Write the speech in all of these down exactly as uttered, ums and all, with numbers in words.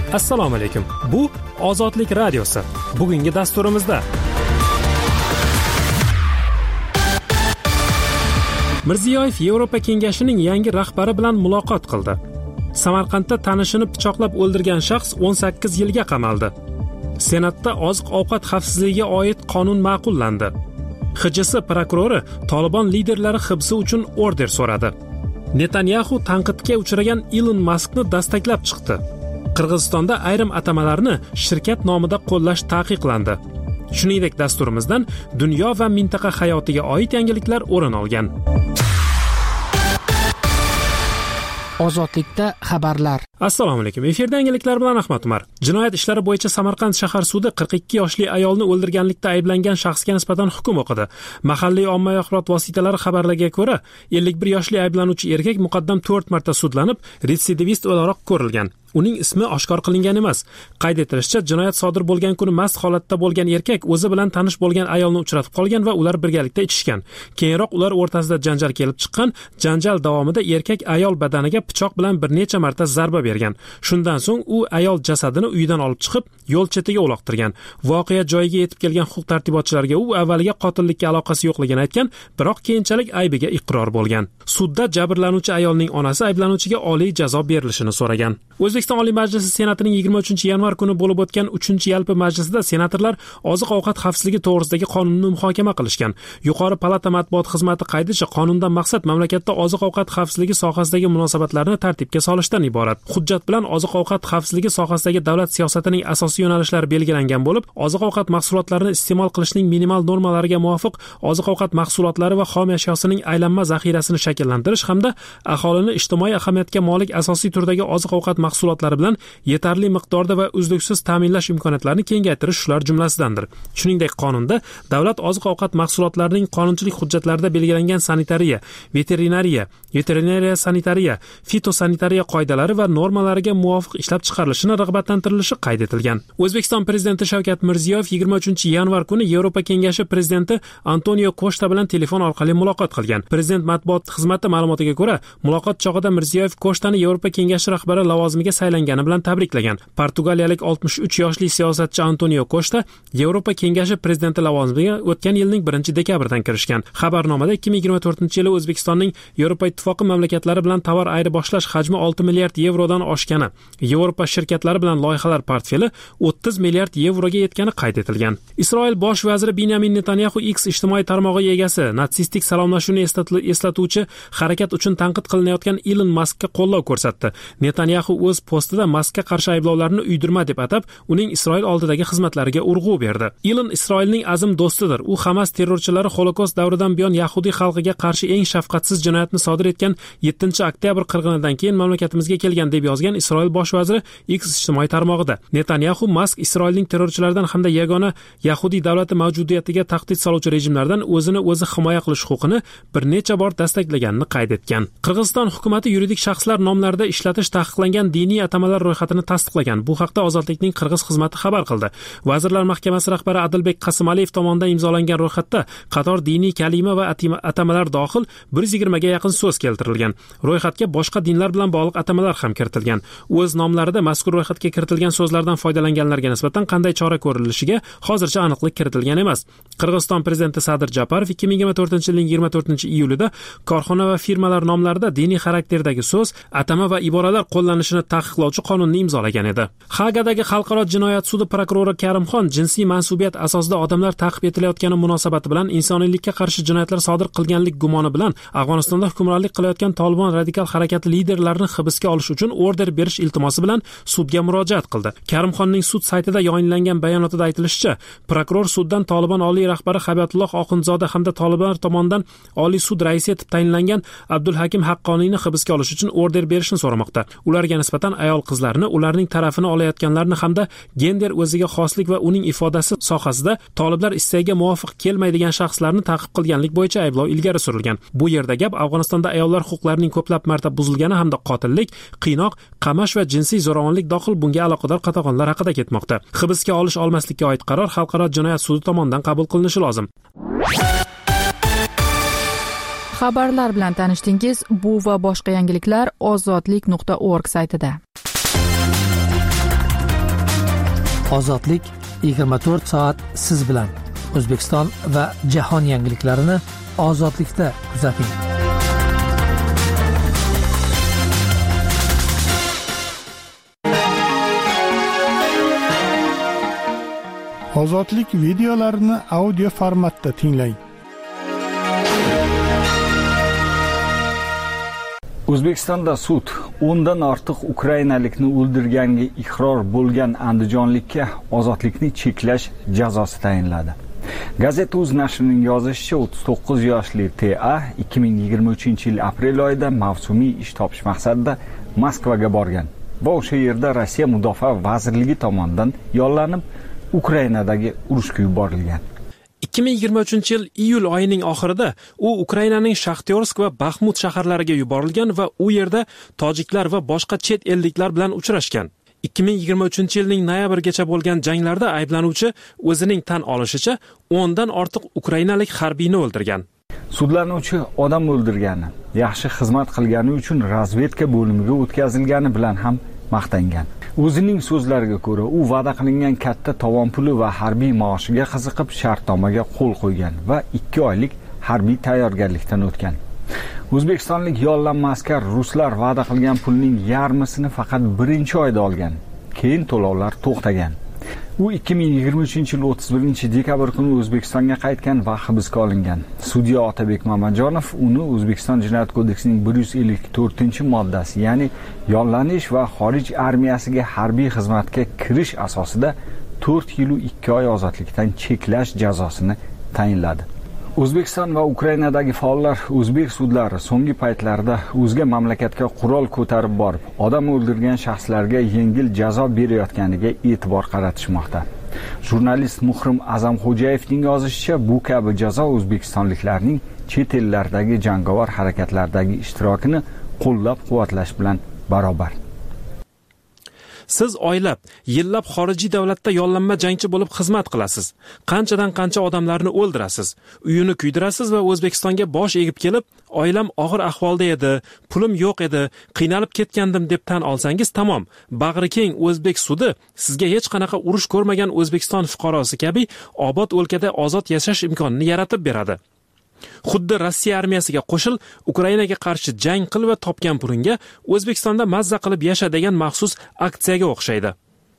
Assalomu alaykum. Bu Ozodlik radiosi. Bugungi dasturimizda Mirziyoyev Yevropa Kengashining yangi rahbari bilan muloqot qildi. Samarqandda tanishini pichoqlab o'ldirgan shaxs o'n sakkiz yilga qamaldi. Senatda oziq-ovqat xavfsizligiga oid qonun ma'qullandi. X J S prokurori Tolibon liderlari hibsi uchun order so'radi. Netanyahu tanqidga uchragan Elon Muskni dastaklab chiqdi. Qirg'izistonda ayrim atamalarni shirkat nomida qo'llash taqiqlandi. Shuningdek, dasturimizdan dunyo va mintaqa hayotiga oid yangiliklar o'rin olgan. Ozodlikda xabarlar. Assalomu alaykum. Efirda yangiliklar bilan Ahmad Umar. Jinoyat ishlari bo'yicha Samarqand shahar sudi qirq ikki yoshli ayolni o'ldirganlikda ayblangan shaxsga nisbatan hukm o'qidi. Mahalliy ommaviy axborot vositalari xabarlariga ko'ra, ellik bir yoshli ayblanuvchi erkak muqaddam to'rt marta sudlanib, retsidivist o'laroq ko'rilgan. Uning ismi oshkor qilingan emas. Qayd etilishicha, jinoyat sodir bo'lgan kuni mast holatda bo'lgan erkak o'zi bilan tanish bo'lgan ayolni uchratib qolgan va ular birgalikda ichishgan. Keyinroq ular o'rtasida janjal kelib chiqqan. Janjal davomida erkak ayol badaniga pichoq bilan bir necha marta zarba bergan. Shundan so'ng u ayol jasadini uyidan olib chiqib, yo'l chetiga uloqtirgan. Voqea joyiga yetib kelgan huquq tartibotchilariga u avvaliga qotillikka aloqasi yo'qligini aytgan, biroq keyinchalik aybiga iqror bo'lgan. Sudda jabrlanuvchi ayolning onasi ayblanuvchiga oliy jazo berilishini so'ragan. O'zbekiston Oliy Majlisi Senatining yigirma uchinchi yanvar kuni bo'lib o'tgan uchinchi yalpi majlisida senatorlar oziq-ovqat xavfsizligi to'g'risidagi qonunni muhokama qilishgan. Yuqori palata matbuot xizmati qaydicha qonundan maqsad mamlakatda oziq-ovqat xavfsizligi sohasidagi munosabatlarni tartibga solishdan iborat. Hujjat bilan oziq-ovqat xavfsizligi sohasidagi davlat siyosatining asosiy yo'nalishlari belgilangan bo'lib, oziq-ovqat mahsulotlarini iste'mol qilishning minimal normalariga muvofiq oziq-ovqat mahsulotlari va xom ashyosining aylanma zaxirasini shakllantirish hamda aholini ijtimoiy ahamiyatga molik asosiy turdagi oziq-ovqat mahsulotlari bilan yetarli miqdorda va uzluksiz ta'minlash imkoniyatlarini kengaytirish shular jumlasidandir. Shuningdek, qonunda davlat oziq-ovqat mahsulotlarining qonunchilik hujjatlarida belgilangan sanitariya, veterinariya, veterinariya sanitariya, fitosanitariya qoidalari va normalariga muvofiq ishlab chiqarilishini rag'batlantirilishi qayd etilgan. O'zbekiston prezidenti Shavkat Mirziyoyev yigirma uchinchi yanvar kuni Yevropa Kengashi prezidenti Antonio Koshta bilan telefon orqali muloqot qilgan. Prezident matbuot xizmati ma'lumotiga ko'ra, muloqot chog'ida Mirziyoyev Koshtani Yevropa Kengashi rahbari lavozimiga saylangani bilan tabriklagan. Portugaliyalik oltmish uch yoshli siyosatchi Antonio Koshta Yevropa Kengashi prezidenti lavozimiga o'tgan yilning birinchi dekabridan kirishgan. Xabarnomada ikki ming yigirma to'rtinchi yili O'zbekistonning Yevropa Ittifoqi mamlakatlari bilan tovar ayirboshlash hajmi olti milliard yevrodan oshgani, Yevropa shirkatlari bilan loyihalar portfeli o'ttiz milliard yevroga yetgani qayd etilgan. Isroil bosh vaziri Benyamin Netanyahu X ijtimoiy tarmog'i egasi natsistik salomlashuvni eslatuvchi harakat uchun tanqid qilinayotgan Elon Muskka qo'llov ko'rsatdi. Netanyahu o'z postida Muskka qarshi ayblovlarni uydirma deb atab, uning Isroil oldidagi xizmatlariga urg'u berdi. Elon Isroilning azm do'stidir. U Hamas terrorchilari Holokost davridan buyon yahudiy xalqiga qarshi eng shafqatsiz jinoyatni sodir etgan yettinchi oktyabr qirg'inidan keyin mamlakatimizga kelgan deb yozgan Isroil bosh vaziri X ijtimoiy tarmog'ida. Netanyahu Musk Isroilning terrorchilardan hamda yagona yahudiy davlati mavjudiyatiga tahdid soluvchi rejimlardan o'zini o'zi himoya qilish huquqini bir necha bor dastaklaganini qayd etgan. Qirg'iziston hukumatı yuridik shaxslar nomlarida ishlatish taqiqlangan diniy atamalar ro'yxatini tasdiqlagan. Bu haqda Ozodlikning Qirg'iz xizmati xabar qildi. Vazirlar Mahkamasi rahbari Adilbek Qasimaliyev tomonidan imzolangan ro'yxatda qator diniy kalima va atamalar dohil bir yuz yigirma ga yaqin so'z keltirilgan. Ro'yxatga boshqa dinlar bilan bog'liq atamalar ham kiritilgan. O'z nomlarida mazkur ro'yxatga kiritilgan so'zlardan foydalanganlarga nisbatan qanday chora ko'rilishiga hozircha aniqlik kiritilgan emas. Qirg'iziston prezidenti Sadir Japarov ikki ming yigirma to'rtinchi yilning yigirma to'rtinchi iyulida korxona va firmalar nomlarida diniy xarakterdagi so'z, atama va iboralar qo'llanishini taqiqlovchi qonunni imzolagan edi. Hagadagi xalqaro jinoyat sudi prokurori Karimxon jinsiy mansubiyat asosida odamlar ta'qib etilayotgani munosabati bilan insoniylikka qarshi jinoyatlar sodir qilganlik gumoni bilan Afg'onistonda hukmronlik qilayotgan Tolibon radikal harakati liderlarini hibsga olish uchun order berish iltimosi bilan sudga murojaat qildi. Karimxonning sud saytida yayınlangan bayonotida aytilishicha, prokuror suddan Tolibon oliy rahbari Habibatulloh Oxunzoda hamda Tolibon tomonidan oliy sud raisi etib tayinlangan Abdulhakim Haqqoniyni hibsga olish uchun order berishni so'ramoqda. Ularga nisbatan ayol qizlarni, ularning tarafini olayotganlarni hamda gender o'ziga xoslik va uning ifodasi sohasida toliblar istagiga muvofiq kelmaydigan shaxslarni ta'qib qilganlik bo'yicha ayblov ilgari surilgan. Bu yerda gap Afg'onistonda ayollar huquqlarining ko'plab marta buzilgani hamda qotillik, qiynoq, qamash va jinsiy zo'ravonlik dohil bunga aloqador qatag'onlar haqida ketmoqda. Hibsga olish olmaslikka oid qaror xalqaro jinoyat sudi tomonidan qabul qilinishi lozim. Xabarlar bilan tanishdingiz. Bu va boshqa yangiliklar ozodlik nuqta org saytida. Ozodlik yigirma to'rt soat siz bilan. O'zbekiston va jahon yangiliklarini ozodlikda kuzating. Ozodlik videolarini audio formatda tinglang. O'zbekistonda sud o'ndan ortiq ukrainalikni o'ldirganga iqror bo'lgan andijonlikka ozodlikni cheklash jazosi tayinladi. Gazeta.uz nashrining yozishicha, o'ttiz to'qqiz yoshli T A ikki ming yigirma uchinchi yil aprel oyida mavsumiy ish topish maqsadida Moskvaga borgan va o'sha yerda Rossiya Mudofaa vazirligi tomonidan yollanib Ukrainadagi urushga yuborilgan. ikki ming yigirma uchinchi yil iyul oyining oxirida u Ukrainaning Shaxtyorsk va Baxmut shaharlariga yuborilgan va u yerda tojiklar va boshqa chet elliklar bilan uchrashgan. ikki ming yigirma uchinchi yilning noyabrigacha bo'lgan janglarda ayblanuvchi o'zining tan olishicha o'ndan ortiq ukrainalik harbiyni o'ldirgan. Sudlanuvchi odam o'ldirgani, yaxshi xizmat qilgani uchun razvedka bo'limiga o'tkazilgani bilan ham maqtangan. O'zining so'zlariga ko'ra, u va'da qilingan katta tovon puli va harbiy maoshiga qiziqib shartnomaga qo'l qo'ygan va ikki oylik harbiy tayyorgarlikdan o'tgan. O'zbekistonlik yollanma askar ruslar va'da qilgan pulning yarmisini faqat birinchi oyda olgan. Keyin to'lovlar to'xtagan. U ikki ming yigirma uchinchi yil o'ttiz birinchi dekabr kuni O'zbekistonga qaytgan va hibsga olingan. Sudya Otabek Mamajonov uni O'zbekiston Jinoyat kodeksining bir yuz ellik to'rtinchi moddasi, ya'ni yollanish va xorij armiyasiga harbiy xizmatga kirish asosida to'rt yil u ikki oy ozodlikdan cheklash jazosini tayinladi. O'zbekiston va Ukrainadagi faollar o'zbek sudlari so'nggi paytlarda o'zga mamlakatga qurol ko'tarib borib, odam o'ldirgan shaxslarga yengil jazo berayotganiga e'tibor qaratishmoqda. Jurnalist Muhrim Azamxo'jayevning yozishicha, bu kabi jazo o'zbekistonliklarning chet ellardagi jangovar harakatlardagi ishtirokini qo'llab-quvvatlash bilan barobar. Siz oylab, yillab xorijiy davlatda yollanma jangchi bo'lib xizmat qilasiz. Qanchadan qancha odamlarni o'ldirasiz, uyini kuydirasiz va O'zbekistonga bosh egib kelib, oilam og'ir ahvolda edi, pulim yo'q edi, qiynalib ketgandim deb tan olsangiz tamom. Bag'ri keng o'zbek sudi sizga hech qanaqa urush ko'rmagan O'zbekiston fuqarosi kabi obod o'lkada ozod yashash imkonini yaratib beradi. Xuddi Rossiya armiyasiga qo'shil, Ukrainaga qarshi jang qil va topgan pulingga O'zbekistonda mazza qilib yasha degan maxsus aksiyaga o'xshaydi.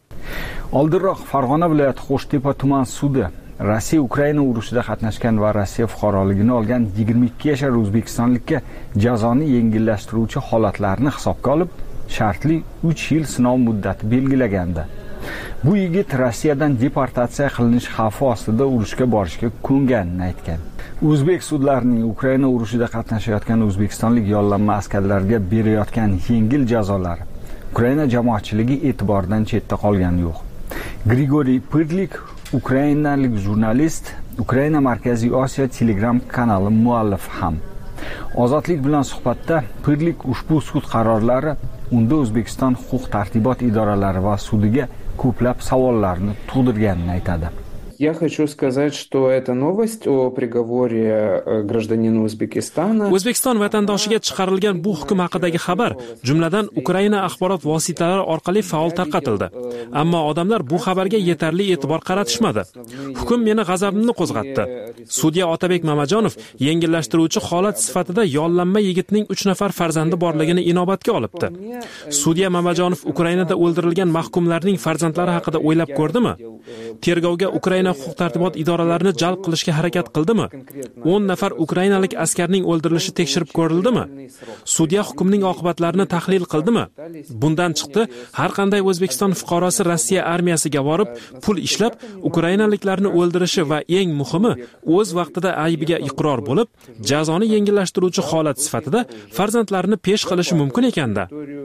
Oldinroq Farg'ona viloyati Qo'shtepa tuman sudi Rossiya Ukraina urushida qatnashgan va Rossiya fuqaroligini olgan yigirma ikki yashar o'zbekistonlikka jazoni yengillashtiruvchi holatlarni hisobga olib, shartli uch yil sinov muddati belgilagandi. Bu yigit Rossiyadan deportatsiya qilinish xavfi ostida urushga borishga ko'nganini aytgan. O'zbek sudlarining Ukraina urushida qatnashayotgan o'zbekistonlik yollanma askarlarga berayotgan yengil jazolari Ukraina jamoatchiligi e'tiboridan chetda qolgani yo'q. Grigoriy Pyrlik, ukrainalik jurnalist, Ukraina Markaziy Osiyo Telegram kanali muallifi ham. Ozodlik bilan suhbatda Pyrlik ushbu sud qarorlari unda O'zbekiston huquq-tartibot idoralari va sudiga ko'plab savollarni tug'dirganini aytadi. Я хочу сказать, что эта новость о приговоре гражданина Узбекистана. O'zbekiston vatandoshiga chiqarilgan bu hukm haqidagi xabar, jumladan Ukraina axborot vositalari orqali faol tarqatildi. Ammo odamlar bu xabarga yetarli e'tibor qaratishmadi. Hukm meni g'azabimni qo'zg'atdi. Sudya Otabek Mamajonov yengillashtiruvchi holat sifatida yollanma yigitning uch nafar farzandi borligini inobatga olibdi. Sudya Mamajonov Ukrainada o'ldirilgan mahkumlarning farzandlari haqida o'ylab ko'rdimi? Tergovga Ukraina huquq-tartibot idoralarini jalb qilishga harakat qildimi? o'n nafar ukrainalik askarning o'ldirilishi tekshirib ko'rildimi? Sudya hukmning oqibatlarini tahlil qildimi? Bundan chiqdi, har qanday O'zbekiston fuqarosi Rossiya armiyasiga borib, pul ishlab, ukrainaliklarni o'ldirishi va eng muhimi, o'z vaqtida aybiga iqror bo'lib, jazoni yengillashtiruvchi holat sifatida farzandlarini pesh qilishi mumkin ekanda.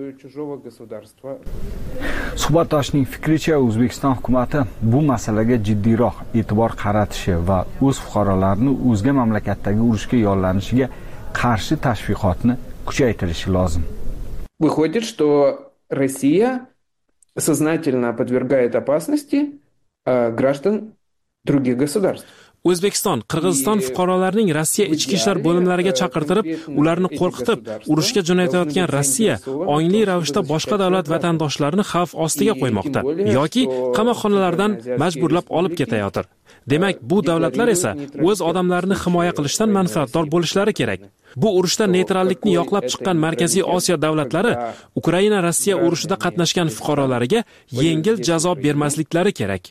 Suhbatdoshning fikricha, O'zbekiston hukumatı bu masalaga jiddiyroq e'tibor qaratishi va o'z fuqarolarini o'zga mamlakatdagi urushga yollanishiga qarshi tashviqotni kuchaytirishi lozim. Выходит, что Россия сознательно подвергает опасности граждан других государств. O'zbekiston, Qirg'iziston fuqarolarining Rossiya ichki ishlar bo'limlariga chaqirtirib, ularni qo'rqitib, urushga jo'natayotgan Rossiya ongli ravishda boshqa davlat vatandoshlarini xavf ostiga qo'ymoqda yoki qamoqxonalardan majburlab olib ketayotir. Demak, bu davlatlar esa o'z odamlarini himoya qilishdan manfaatdor bo'lishlari kerak. Bu urushda neytrallikni yoqlab chiqqan Markaziy Osiyo davlatlari Ukraina-Rossiya urushida qatnashgan fuqarolariga yengil jazo bermasliklari kerak.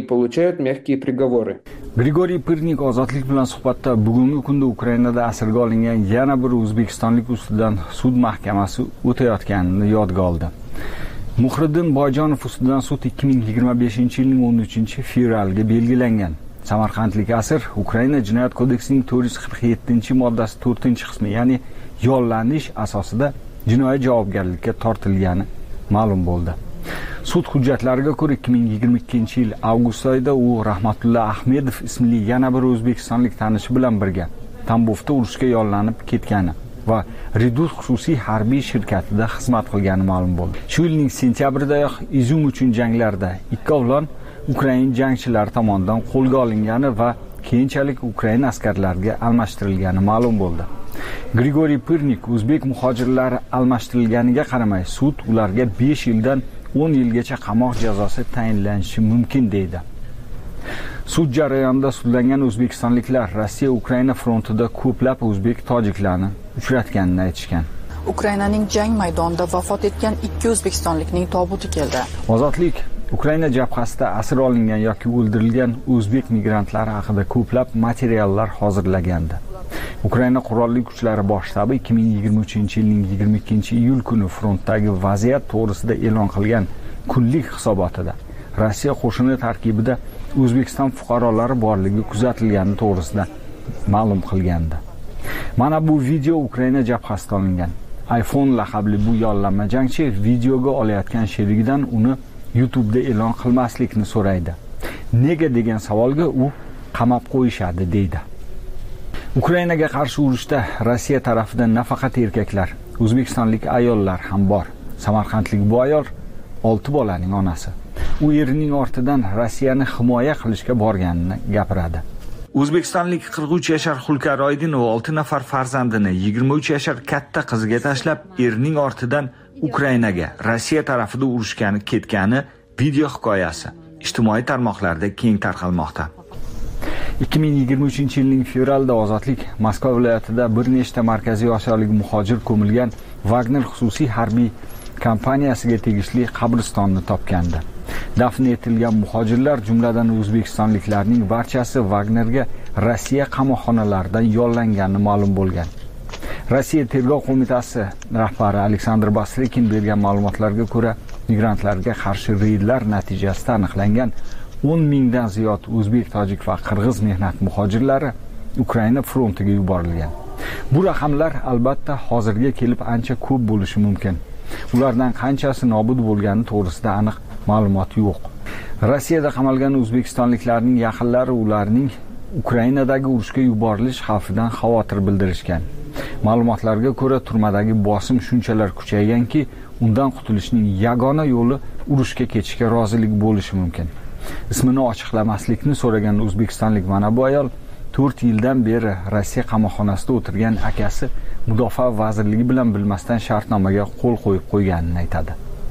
Grigoriy Pirnik ozodlik bilan suhbatda bugungi kunda Ukrainada asirga olingan yana bir o'zbekistonlik ustidan sud mahkamasi o'tayotganini yodga oldi. Muhriddin Boyjonov ustidan sud ikki ming yigirma beshinchi yilning o'n uchinchi fevraliga belgilangan. Samarqandlik asir Ukraina Jinoyat kodeksining to'rt yuz qirq yettinchi moddasi to'rtinchi qismi, ya'ni yollanish asosida jinoiy javobgarlikka tortilgani ma'lum bo'ldi. Sud hujjatlariga ko'ra ikki ming yigirma ikkinchi yil avgust oyida u Rahmatullo Ahmedov ismli yana bir o'zbekistonlik tanishi bilan birga Tambovda urushga yollanib ketgani va Redut xususiy harbiy shirkatida xizmat qilgani ma'lum bo'ldi. Shu yilning sentyabridayoq Izum uchun janglarda ikkovlon Ukraina jangchilari tomonidan qo'lga olingani va keyinchalik Ukraina askarlariga almashtirilgani ma'lum bo'ldi. Grigoriy Pirnik o'zbek muhojirlari almashtirilganiga qaramay, sud ularga besh yildan o'n yilgacha qamoq jazosi tayinlanishi mumkin deydi. Sud jarayonida sudlangan o'zbekistonliklar Rossiya Ukraina frontida ko'plab o'zbek tojiklarni uchratganini aytishgan. Ukrainaning jang maydonida vafot etgan ikki o'zbekistonlikning tobuti keldi. Ozodlik Ukraina jabhasida asir olingan yoki o'ldirilgan o'zbek migrantlari haqida ko'plab materiallar hozirlagandi. Ukraina qurolli kuchlari bosh shtabi ikki ming yigirma uchinchi yilning yigirma ikkinchi iyul kuni frontdagi vaziyat to'g'risida e'lon qilgan kunlik hisobotida Rossiya qo'shini tarkibida O'zbekiston fuqarolari borligi kuzatilgani to'g'risida ma'lum qilgandi. Mana bu video Ukraina jabhasida olingan. iPhone laqabli bu yollanma jangchi videoga olayotgan sherigidan uni YouTube'da e'lon qilmaslikni so'raydi. Nega degan savolga u qamab qo'yishadi deydi. Ukrainaga qarshi urushda Rossiya tarafidan nafaqat erkaklar, o'zbekistonlik ayollar ham bor. Samarqandlik bu ayol olti bolaning onasi. U erining ortidan Rossiyani himoya qilishga borganini gapiradi. O'zbekistonlik qirq uch yashar Xulkar Oydinov olti nafar farzandini yigirma uch yashar katta qiziga tashlab, erining ortidan Ukrainaga Rossiya tarafida urushgani ketgani video hikoyasi ijtimoiy tarmoqlarda keng tarqalmoqda. ikki ming yigirma uchinchi yilning fevralida Ozodlik Moskva viloyatida bir nechta markaziy osiyolik muhojir ko'milgan Wagner xususiy harbiy kompaniyasiga tegishli qabristonni topgandi. Dafn etilgan muhojirlar, jumladan o'zbekistonliklarning barchasi Wagnerga Rossiya qamoqxonalaridan yollangani ma'lum bo'lgan. Rossiya tergov qo'mitasi rahbari Aleksandr Basrekin bergan ma'lumotlarga ko'ra, migrantlarga qarshi reydlar natijasida aniqlangan o'n mingdan ziyod o'zbek, tojik va qirg'iz mehnat muhojirlari Ukraina frontiga yuborilgan. Bu raqamlar albatta hozirga kelib ancha ko'p bo'lishi mumkin. Ulardan qanchasi nobud bo'lgani to'g'risida aniq ma'lumot yo'q. Rossiyada qamalgan o'zbekistonliklarning yaqinlari ularning Ukrainadagi urushga yuborilish xavfidan xavotir bildirishgan. Ma'lumotlarga ko'ra, turmadagi bosim shunchalar kuchayganki, undan qutulishning yagona yo'li urushga ketishga rozilik bo'lishi mumkin. Ismini ochiqlamaslikni so'ragan o'zbekistonlik mana bu ayol to'rt yildan beri Rossiya qamoqxonasida o'tirgan akasi Mudofaa vazirligi bilan bilmasdan shartnomaga qo'l qo'yib qo'yganini aytadi.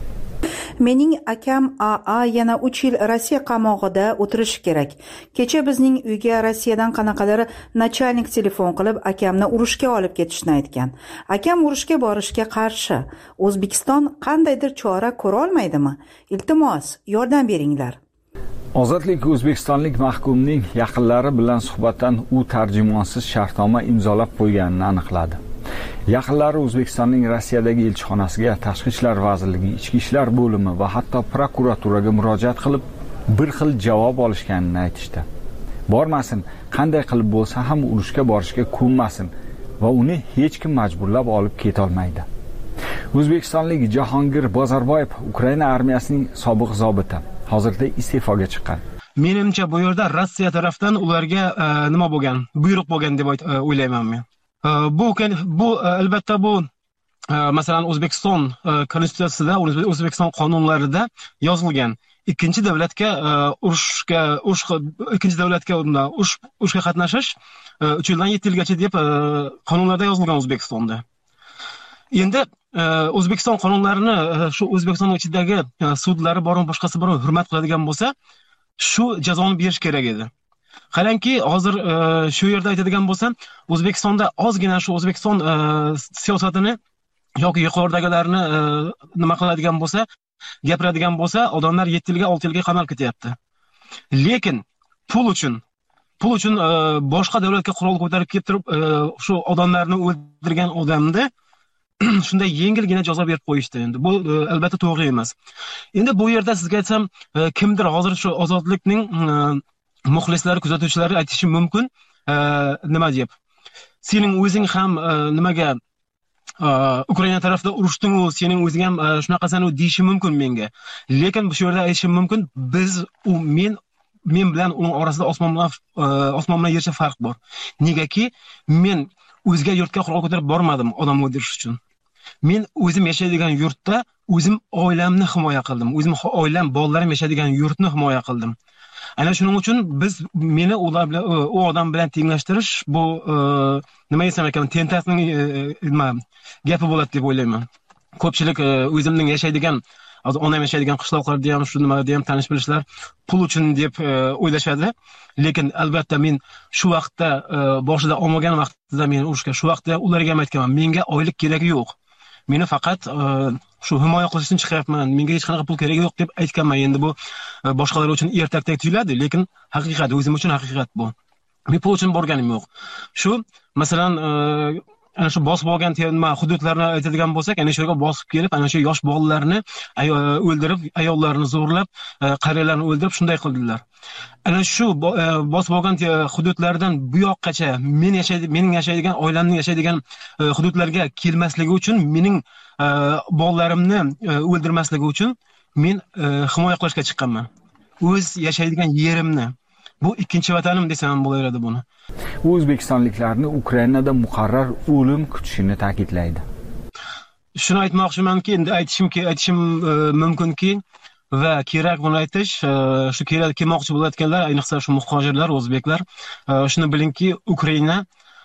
Mening akam A A yana uch yil Rossiya qamoqida o'tirishi kerak. Kecha bizning uyga Rossiyadan qanaqadir nachalnik telefon qilib, akamni urushga olib ketishni aytgan. Akam urushga borishga qarshi. O'zbekiston qandaydir chora ko'ra olmaydimi? Iltimos, yordam beringlar. Ozodlik o'zbekistonlik mahkumning yaqinlari bilan suhbatdan u tarjimonsiz shartnoma imzolab qo'yganini aniqladi. Yaqinlari O'zbekistonning Rossiyadagi elchixonasiga, Tashqi ishlar vazirligi, Ichki ishlar bo'limi va hatto prokuraturaga murojaat qilib, bir xil javob olishganini aytishdi. Bormasin, qanday qilib bo'lsa ham urushga borishga ko'nmasin va uni hech kim majburlab olib keta olmaydi. O'zbekistonlik Jahongir Bozorboyev Ukraina armiyasining sobiq zobiti, hozirda iste'foga chiqqan. Menimcha bu yerda Rossiya tarafdan ularga nima bo'lgan, buyruq bo'lgan deb o'ylayman men. Bu bu albatta bu masalan O'zbekiston konstitutsiyasida, O'zbekiston qonunlarida yozilgan. ikkinchi davlatga urushga urush ikkinchi davlatga urush urushga qatnashish uch yildan yetti yilgacha deb qonunlarda yozilgan O'zbekistonda. Endi O'zbekiston qonunlarini shu O'zbekiston ichidagi sudlari bormi, boshqasi bormi hurmat qiladigan bo'lsa, shu jazoni berish kerak edi. Qarangki, hozir shu yerda aytadigan bo'lsam, O'zbekistonda ozgina shu O'zbekiston siyosatini yoki yuqoridagilarni nima qiladigan bo'lsa, gapiradigan bo'lsa, odamlar yetti yilga, olti yilga qamalib ketyapti. Lekin pul uchun, pul uchun boshqa davlatga qurol ko'tarib kelib shu odamlarni o'ldirgan odamni shunday yengilgina jazo berib qo'yishdi. Endi bu albatta to'g'ri emas. Endi bu yerda sizga aytsam, kimdir hozir shu ozodlikning muxlislari, kuzatuvchilari aytishi mumkin, nima deb. Sening o'zing ham nimaga Ukraina tarafida urushding, u sening o'zing ham shunaqasan u deyishi mumkin menga. Lekin bu yerda aytishim mumkin, biz u men men bilan uning orasida osmon bilan osmon bilan yercha farq bor. Negaki, men o'zga yurtga qurol ko'tarib bormadim odam o'ldirish uchun. Men o'zim yashaydigan yurtda o'zim oilamni himoya qildim. O'zim oilam, bolalarim yashaydigan yurtni himoya qildim. Ana shuning uchun biz meni ular bilan u odam bilan tenglashtirish bu nima desam ekan, tentasning nima gapi bo'ladi deb o'ylayman. Ko'pchilik o'zimning yashaydigan, hozir onam yashaydigan qishloqlarda ham shu nimalarda ham tanish bilishlar pul uchun deb o'ylashadi. Lekin albatta men shu vaqtda boshida olmagan vaqtida men urushga shu vaqtda ularga ham aytganman, menga oylik keragi yo'q. Meni faqat shu himoya qilish uchun chiqyapman. Menga hech qanaqa pul keragi yo'q deb aytganman. Endi bu boshqalar uchun ertakdek tuyuladi, lekin haqiqat, o'zim uchun haqiqat bu. Men pul uchun borganim yo'q. Shu, masalan, ana shu bosib olgan nima hududlarni aytadigan bo'lsak, ana shu yerga bosib kelib, ana shu yosh bolalarni o'ldirib, ayollarni zo'rlab, qariyalarni o'ldirib shunday qildilar. Ana shu bosib olgan hududlardan bu yoqqacha men yashaydi, mening yashaydigan, oilamning yashaydigan hududlarga kelmasligi uchun, mening bolalarimni o'ldirmasligi uchun men himoya qilishga chiqqanman. O'z yashaydigan yerimni. Bu ikkinchi vatanim desam bo'laveradi buni. U o'zbekistonliklarni Ukrainada muqarrar o'lim kutishini ta'kidlaydi. Shuni aytmoqchimanki, endi aytishim aytishim mumkinki va kerak buni aytish, shu kerak kelmoqchi bo'layotganlar, ayniqsa shu muhojirlar, o'zbeklar, shuni bilingki, Ukraina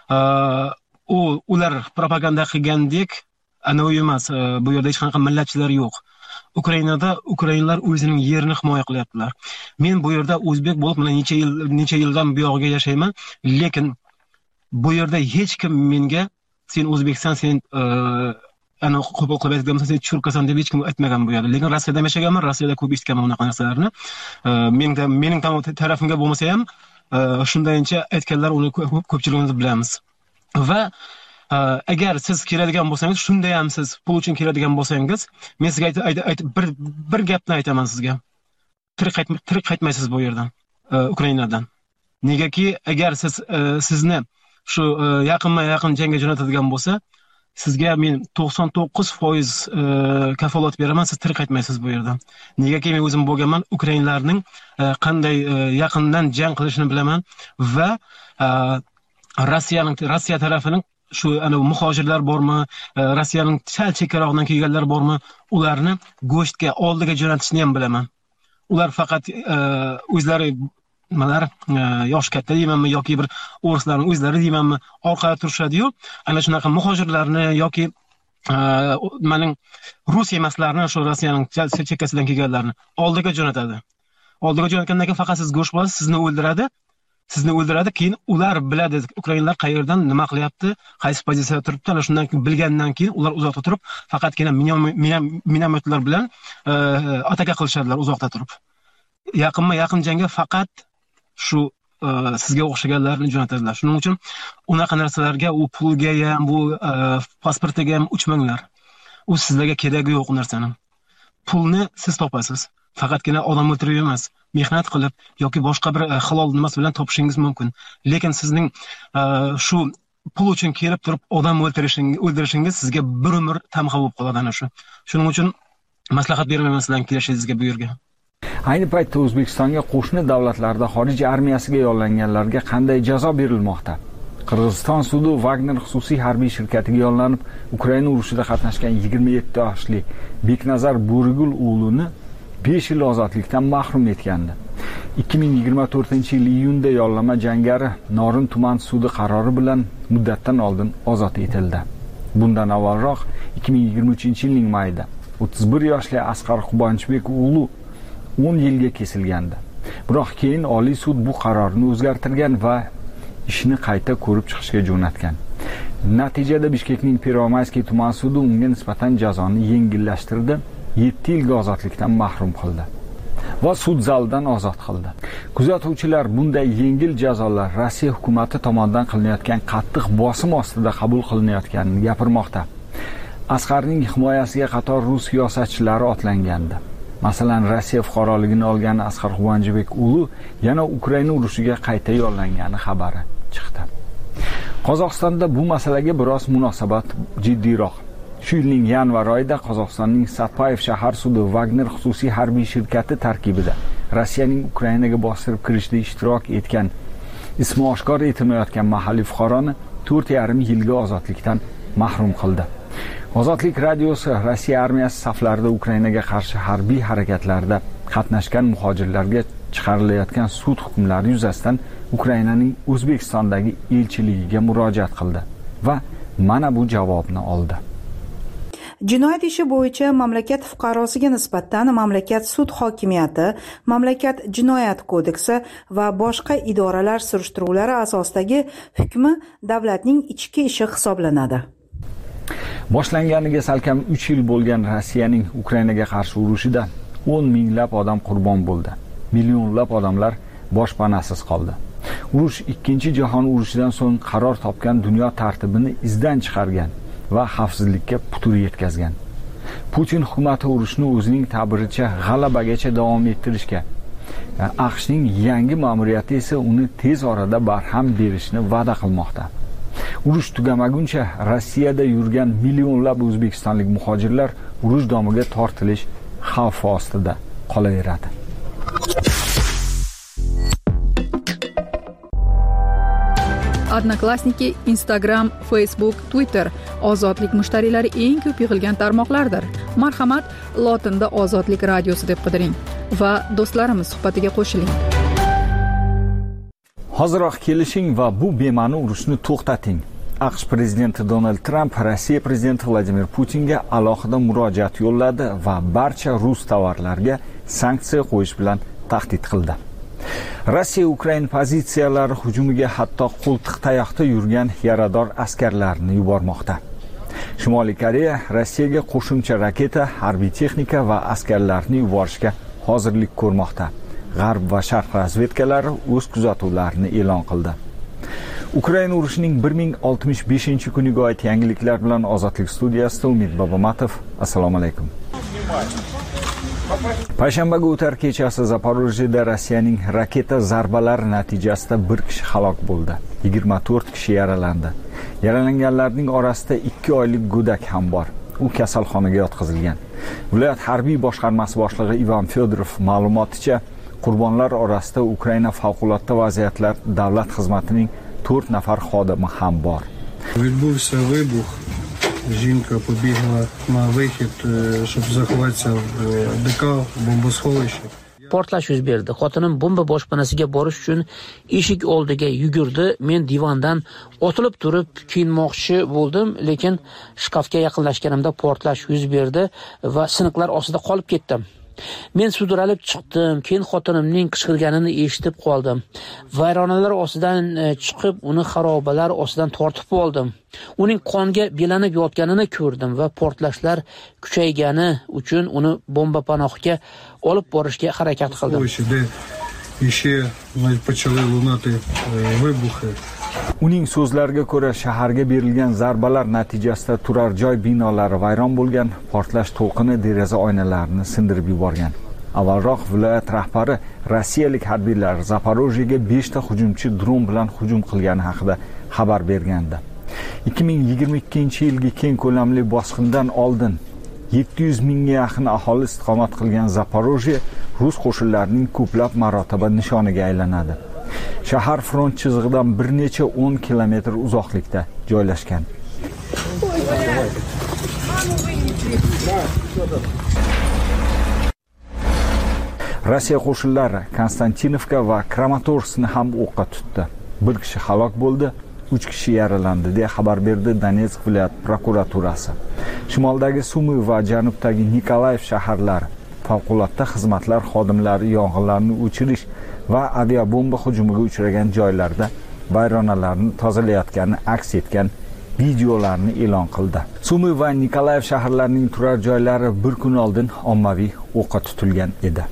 u ular propaganda qilgandek anoyi emas. Bu yerda hech qanaqa millatchilar yo'q. Ukrainada ukrainlar o'zining yerini himoya qilyaptilar. Men bu yerda o'zbek bo'lib, mana necha yil necha yildan bu yoqqa yashayman, lekin bu yerda hech kim menga sen o'zbeksan, sen ana qo'pol qilib aytganman, sen churkasan deb hech kim aytmagan bu yerda. Lekin Rossiyada yashaganman, Rossiyada ko'p eshitganman unaqa narsalarni. Mening mening tarafimga bo'lmasa ham shundayincha aytganlar, uni ko'pchiligimiz bilamiz. Va agar siz keladigan bo'lsangiz, shunday ham siz pul uchun keladigan bo'lsangiz, men sizga aytib bir bir gapni aytaman sizga. Tirik qaytma, tirik qaytmaysiz bu yerdan, Ukrainadan. Negaki, agar siz sizni shu yaqinma-yaqin jangga jo'natadigan bo'lsa, sizga men to'qson to'qqiz foiz kafolat beraman, siz tirik qaytmaysiz bu yerdan. Negaki men o'zim bo'lganman, ukrainlarning qanday yaqindan jang qilishini bilaman va Rossiyaning Rossiya tarafining shu ana muhojirlar bormi, Rossiyaning sal chekkarog'idan kelganlar bormi, ularni go'shtga oldiga jo'natishni ham bilaman. Ular faqat o'zlari nimalar yosh katta deymanmi yoki bir o'rislarning o'zlari deymanmi, orqada turishadi-yu, ana shunaqa muhojirlarni yoki mening rus emaslarni, shu Rossiyaning chekkasidan kelganlarni oldiga jo'natadi. Oldiga jo'natgandan keyin faqat siz go'sht bo'lasiz, sizni o'ldiradi. Sizni o'ldiradi, keyin ular biladi ukrainlar qayerdan nima qilyapti, qaysi pozitsiyada turibdi. Ana shundan keyin bilgandan keyin ular uzoqda turib, faqatgina minometlar bilan ataka qilishadilar uzoqda turib. Yaqinma-yaqin jangga faqat shu sizga o'xshaganlarni jo'natadilar. Shuning uchun unaqa narsalarga, u pulga ham, bu pasportiga ham uchmanglar. U sizlarga keragi yo'q narsani. Pulni siz topasiz. Faqatgina odam o'ldirib emas, mehnat qilib yoki boshqa bir halol nimasi bilan topishingiz mumkin. Lekin sizning shu pul uchun kelib turib odam o'ldirishingiz, o'ldirishingiz sizga bir umr tamg'a bo'lib qoladi ana shu. Shuning uchun maslahat bermayman sizlarning kelishingizga bu yerga. Ayni paytda O'zbekistonga qo'shni davlatlarda xorij armiyasiga yollanganlarga qanday jazo berilmoqda? Qirg'iziston sudi Wagner xususiy harbiy shirkatiga yollanib, Ukraina urushida qatnashgan yigirma yetti yoshli Beknazar Bo'rigul o'g'lini besh yil ozodlikdan mahrum etgandi. ikki ming yigirma to'rtinchi yil iyunda yollama jangari Norin tuman sudi qarori bilan muddatdan oldin ozod etildi. Bundan avvalroq ikki ming yigirma uchinchi yilning mayida o'ttiz bir yoshli Asqar Qubonchbek o'g'li o'n yilga kesilgandi. Biroq keyin Oliy sud bu qarorni o'zgartirgan va ishni qayta ko'rib chiqishga jo'natgan. Natijada Bishkekning Pervomayskiy tuman sudi unga nisbatan jazoni yengillashtirdi, yetti yilga ozodlikdan mahrum qildi va sud zalidan ozod qildi. Kuzatuvchilar bunday yengil jazolar Rossiya hukumati tomonidan qilinayotgan qattiq bosim ostida qabul qilinayotganini gapirmoqda. Asqarning himoyasiga qator rus siyosatchilari otlangandi. Masalan, Rossiya fuqaroligini olgan Asqar Quvonchbek o'g'li yana Ukraina urushiga qayta yollangani xabari chiqdi. Qozog'istonda bu masalaga biroz munosabat jiddiyroq. Shu yilning yanvar oyida Qozog'istonning Satpayev shahar sudi Wagner xususiy harbiy shirkati tarkibida Rossiyaning Ukrainaga bostirib kirishda ishtirok etgan ismi oshkor etilmayotgan mahalliy fuqaroni to'rt yarim yilga ozodlikdan mahrum qildi. Ozodlik radiosi Rossiya armiyasi saflarida Ukrainaga qarshi harbiy harakatlarda qatnashgan muhojirlarga chiqarilayotgan sud hukmlari yuzasidan Ukrainaning O'zbekistondagi elchiligiga murojaat qildi va mana bu javobni oldi. Jinoyat ishi bo'yicha mamlakat fuqarosiga nisbatan mamlakat sud hokimiyati, mamlakat jinoyat kodeksi va boshqa idoralar surishtiruvlari asosidagi hukmi davlatning ichki ishi hisoblanadi. Boshlanganiga salkam uch yil bo'lgan Rossiyaning Ukrainaga qarshi urushida o'n minglab odam qurbon bo'ldi. Millionlab odamlar boshpanasiz qoldi. Urush ikkinchi jahon urushidan so'ng qaror topgan dunyo tartibini izdan chiqargan va xavfsizlikka putur yetkazgan. Putin hukumati urushni o'zining ta'biricha g'alabagacha davom ettirishga, AQShning yangi ma'muriyati esa uni tez orada barham berishni va'da qilmoqda. Urush tugamaguncha Rossiyada yurgan millionlab o'zbekistonlik muhojirlar urush domiga tortilish xavfi ostida qolaveradi. Odnoklassniki, Instagram, Facebook, Twitter ozodlik mushtariylari eng ko'p yig'ilgan tarmoqlardir. Marhamat, lotinda Ozodlik radiosi deb qidiring va do'stlarimiz suhbatiga qo'shiling. Hoziroq kelishing va bu bema'ni urushni to'xtating. AQSh prezidenti Donald Tramp Rossiya prezidenti Vladimir Putinga alohida murojaat yo'lladi va barcha rus tovarlarga sanksiya qo'yish bilan tahdid qildi. Rossiya Ukraina pozitsiyalari hujumiga hatto qo'ltiq tayoqda yurgan yarador askarlarni yubormoqda. Shimoliy Koreya Rossiyaga qo'shimcha raketa, harbiy texnika va askarlarni yuborishga hozirlik ko'rmoqda. G'arb va sharq razvedkalari o'z kuzatuvlarini e'lon qildi. Ukraina urushining bir ming oltmish beshinchi kuniga oid yangiliklar bilan Ozodlik studiyasida Umid Bobomatov. Assalomu alaykum. Payshanbaga o'tar kechasi Zaporojyeda Rossiyaning raketa zarbalari natijasida bir kishi halok bo'ldi. yigirma to'rt kishi yaralandi. Yaralanganlarning orasida ikki oylik go'dak ham bor. U kasalxonaga yotqizilgan. Viloyat harbiy boshqarmasi boshlig'i Ivan Fedorov ma'lumoticha, qurbonlar orasida Ukraina favqulodda vaziyatlar davlat xizmatining to'rt nafar xodimi ham bor. Відбувся вибух. Жінка побігла на вихід, щоб заховатися в ДК, бомбосховище. Portlash yuz berdi. Xotinim bomba boshpanasiga borish uchun eshik oldiga yugurdi. Men divandan otilib turib kiyinmoqchi bo'ldim, lekin shkafga yaqinlashganimda portlash yuz berdi va siniqlar ostida qolib ketdim. Men sudralib chiqdim, keyin xotinimning qichqirganini eshitib qoldim. Vayronalar ostidan chiqib, uni xarobalar ostidan tortib oldim. Uning qonga belanib yotganini ko'rdim va portlashlar kuchaygani uchun uni bomba panohiga olib borishga harakat qildim. Uning so'zlariga ko'ra, shaharga berilgan zarbalar natijasida turar joy binolari vayron bo'lgan, portlash to'lqini deraza oynalarini sindirib yuborgan. Avvalroq viloyat rahbari rossiyalik harbiylar Zaporojyega besh ta hujumchi dron bilan hujum qilgani haqida xabar bergandi. ikki ming yigirma ikkinchi yilgi keng ko'lamli bosqindan oldin yetti yuz mingga yaqin aholi istiqomat qilgan Zaporojye rus qo'shinlarining ko'plab marotaba nishoniga aylanadi. Shahar front chizig'idan bir necha o'n kilometr uzoqlikda joylashgan. Rossiya qo'shinlari Konstantinovka va Kramatorskni ham o'qqa tutdi. Bir kishi halok bo'ldi, uch kishi yaralandi deya xabar berdi Donetsk viloyat prokuraturasi. Shimoldagi Sumy va janubdagi Nikolayev shaharlari favqulodda xizmatlar xodimlari yong'inlarni o'chirish va aviabomba hujumiga uchragan joylarda vayronalarni tozalayotgani aks etgan videolarni e'lon qildi. Sumy va Nikolayev shaharlarining turar joylari bir kun oldin ommaviy o'qqa tutilgan edi.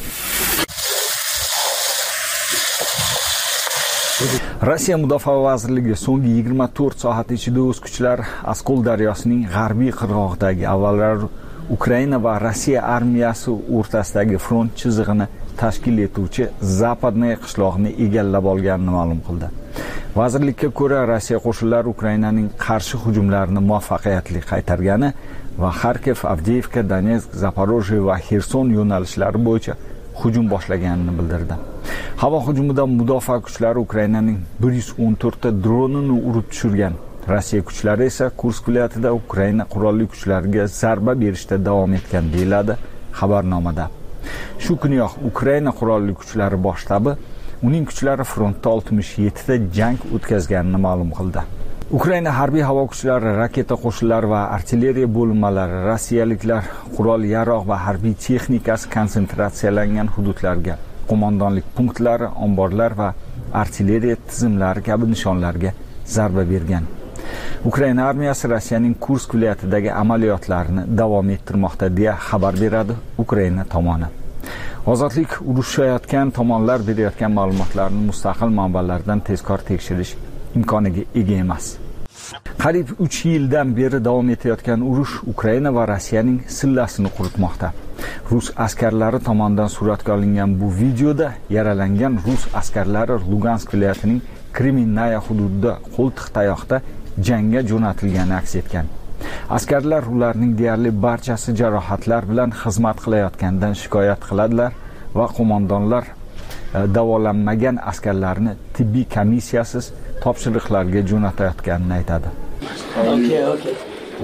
Rossiya Mudofaa vazirligi so'nggi yigirma to'rt soat ichida o'z kuchlari Oskol daryosining g'arbiy qirg'og'idagi avvalroq Ukraina va Rossiya armiyasi o'rtasidagi front chizig'ini tashkil etuvchi Zapadnaya qishlog'ini egallab olganini ma'lum qildi. Vazirlikka ko'ra, Rossiya qo'shinlari Ukrainaning qarshi hujumlarini muvaffaqiyatli qaytargani va Kharkiv, Avdiivka, Donetsk, Zaporojye va Xerson yo'nalishlari bo'yicha hujum boshlaganini bildirdi. Havo hujumida mudofaa kuchlari Ukrainaning bir yuz o'n to'rt ta dronini urib tushirgan. Rossiya kuchlari esa Kursk viloyatida Ukraina qurolli kuchlariga zarba berishda davom etgan deyiladi xabarnomada. Shu kuniyoq Ukraina qurolli kuchlari bosh shtabi uning kuchlari frontda oltmish yetti ta jang o'tkazganini ma'lum qildi. Ukraina harbiy havo kuchlari, raketa qo'shinlari va artilleriya bo'linmalari rossiyaliklar qurol yarog' va harbiy texnikasi konsentratsiyalangan hududlarga, qo'mondonlik punktlari, omborlar va artilleriya tizimlari kabi nishonlarga zarba bergan. Ukraina armiyasi Rossiyaning Kursk viloyatidagi amaliyotlarini davom ettirmoqda deya xabar beradi Ukraina tomoni. Ozodlik urushayotgan tomonlar berayotgan ma'lumotlarni mustaqil manbalardan tezkor tekshirish imkoniga ega emas. Qariyb uch yildan beri davom etayotgan urush Ukraina va Rossiyaning sillasini quritmoqda. Rus askarlari tomonidan suratga olingan bu videoda yaralangan rus askarlari Lugansk viloyatining Kreminaya hududida qo'ltiq tayoqda jangga jo'natilgani aks etgan. Askarlar ularning deyarli barchasi jarohatlar bilan xizmat qilayotganidan shikoyat qiladilar va qo'mondonlar davolanmagan askarlarni tibbiy komissiyasiz topshiriqlarga jo'natayotganini aytadi. Okay, okay.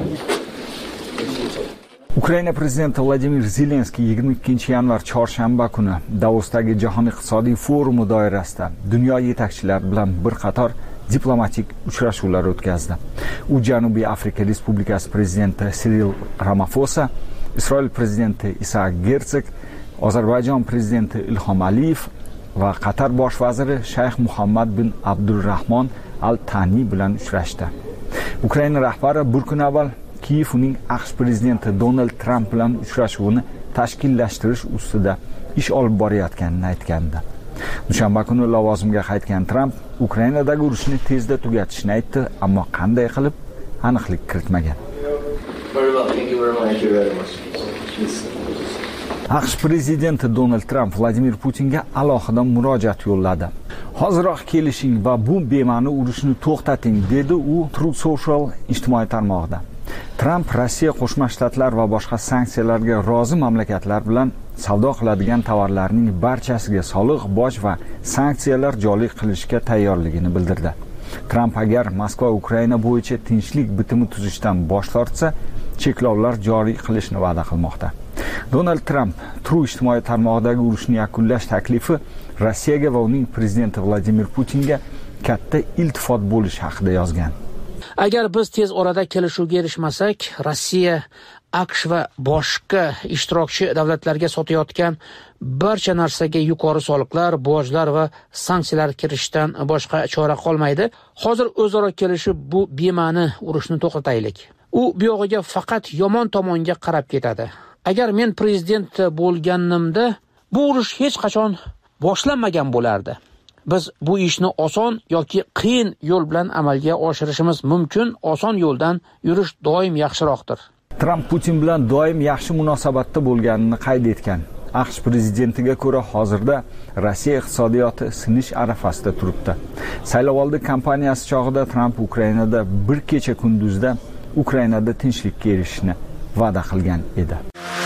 Ukraina prezidenti Vladimir Zelenskiy yigirma ikkinchi yanvar chorshanba kuni Davosdagi Jahon iqtisodiy forumi doirasida dunyo yetakchilari bilan bir qator diplomatik uchrashuvlar o'tkazdi. U Janubiy Afrika Respublikasi prezidenti Cyril Ramaphosa, Isroil prezidenti Isaac Herzog, Ozarbayjon prezidenti Ilhom Aliyev va Qatar bosh vaziri Shayx Muhammad bin Abdurrahmon Al-Tani bilan uchrashdi. Ukraina rahbari bir kun avval Kiyev uning AQSh prezidenti Donald Trump bilan uchrashuvini tashkillashtirish ustida ish olib borayotganini aytgandi. Dushanba kuni lavozimga qaytgan Trump Ukrainadagi urushni tezda tugatishni aytdi, ammo qanday qilib aniqlik kiritmagan. AQSh prezidenti Donald Trump Vladimir Putinga alohida murojaat yo'lladi. Hoziroq kelishing va bu bema'ni urushni to'xtating, dedi u Truth Social ijtimoiy tarmog'ida. Trump Rossiya, Qo'shma Shtatlar va boshqa sanksiyalarga rozi mamlakatlar bilan savdo qiladigan tovarlarning barchasiga soliq, boj va sanksiyalar joriy qilishga tayyorligini bildirdi. Trump agar Moskva Ukraina bo'yicha tinchlik bitimi tuzishdan bosh tortsa, cheklovlar joriy qilishni va'da qilmoqda. Donald Trump Truth ijtimoiy tarmog'idagi urushni yakunlash taklifi Rossiyaga va uning prezidenti Vladimir Putinga katta iltifot bo'lishi haqida yozgan. Agar biz tez orada kelishuvga erishmasak, Rossiya, AQSh va boshqa ishtirokchi davlatlarga sotayotgan barcha narsaga yuqori soliqlar, bojlar va sanksiyalar kirishdan boshqa chora qolmaydi. Hozir o'zaro kelishib bu bema'ni urushni to'xtataylik. U bu yog'iga faqat yomon tomonga qarab ketadi. Agar men prezident bo'lganimda, bu urush hech qachon boshlanmagan bo'lardi. Biz bu ishni oson yoki qiyin yo'l bilan amalga oshirishimiz mumkin. Oson yo'ldan yurish doim yaxshiroqdir. Trump Putin bilan doim yaxshi munosabatda bo'lganini qayd etgan. AQSh prezidentiga ko'ra hozirda Rossiya iqtisodiyoti sinish arafasida turibdi. Saylovoldi kampaniyasi chog'ida Trump Ukrainada bir kecha kunduzda Ukrainada tinchlikka erishishni va'da qilgan edi.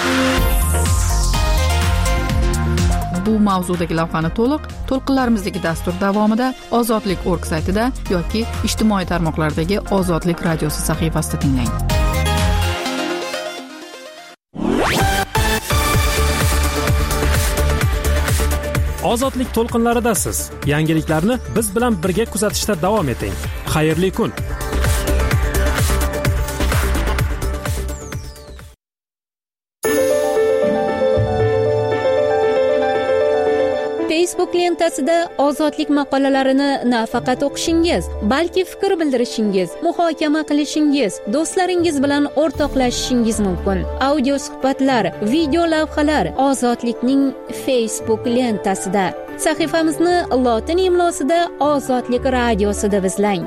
Bu mavzudagi lavhani to'liq to'lqinlarimizdagi dastur davomida ozodlik точка org saytida yoki ijtimoiy tarmoqlardagi Ozodlik radiosi sahifasida tinglang. Ozodlik to'lqinlaridasiz. Yangiliklarni biz bilan birga kuzatishda davom eting. Xayrli kun. Facebook lentasida ozodlik maqolalarini nafaqat o'qishingiz, balki fikr bildirishingiz, muhokama qilishingiz, do'stlaringiz bilan o'rtoqlashishingiz mumkin. Audio suhbatlar, video lavhalar Ozodlikning Facebook lentasida. Sahifamizni lotin imlosida Ozodlik radiosida izlang.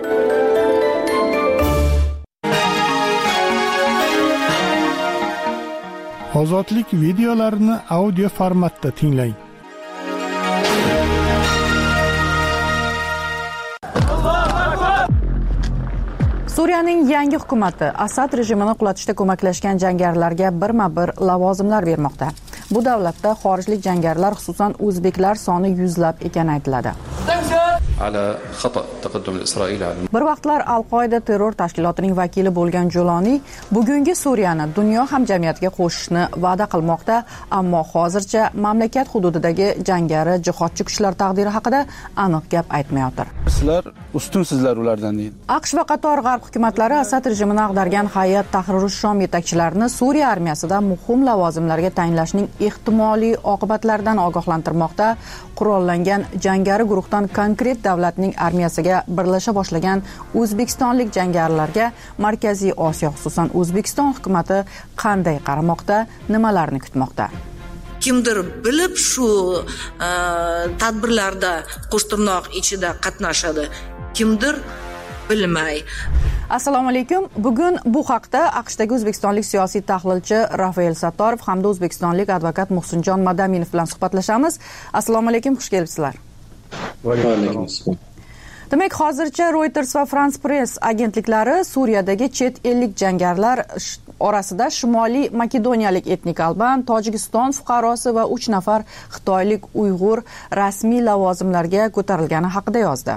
Ozodlik videolarini audio formatda tinglang. Suriyaning yangi hukumati Asad rejimini qulatishda ko'maklashgan jangarilarga birma-bir lavozimlar bermoqda. Bu davlatda xorijlik jangarilar, xususan o'zbeklar soni yuzlab ekani aytiladi. Bir vaqtlar Al-Qoida terror tashkilotining vakili bo'lgan Joloni bugungi Suriyani dunyo hamjamiyatiga qo'shishni va'da qilmoqda, ammo hozircha mamlakat hududidagi jangari jihodchi kuchlar taqdiri haqida aniq gap aytmayotir. Sizlar ustunsizlar ulardan deydi. AQSh va qator g'arb hukumatlari Asad rejimini ag'dargan Hayat Tahrir-ush-Shom yetakchilarini Suriya armiyasida muhim lavozimlarga tayinlashning ehtimoliy oqibatlaridan ogohlantirmoqda. Qurollangan jangari guruhdan konkret davlatning armiyasiga birlasha boshlagan o'zbekistonlik jangarilarga Markaziy Osiyo, xususan O'zbekiston hukumatı qanday qaramoqda, nimalarni kutmoqda? Kimdir bilib shu tadbirlarda qo'shtirnoq ichida qatnashadi, kimdir bilmay. Assalomu alaykum. Bugun bu haqda AQShdagi o'zbekistonlik siyosiy tahlilchi Rafael Sattorov hamda o'zbekistonlik advokat Muhsinjon Madaminov bilan suhbatlashamiz. Assalomu alaykum, xush kelibsizlar. Va alaykum assalom. Demak, hozircha Reuters va France Press agentliklari Suriyadagi chet ellik jangarilar orasida Shimoliy Makedoniyalik etnik alban, Tojikiston fuqarosi va uch nafar xitoylik Uyg'ur rasmiy lavozimlarga ko'tarilgani haqida yozdi.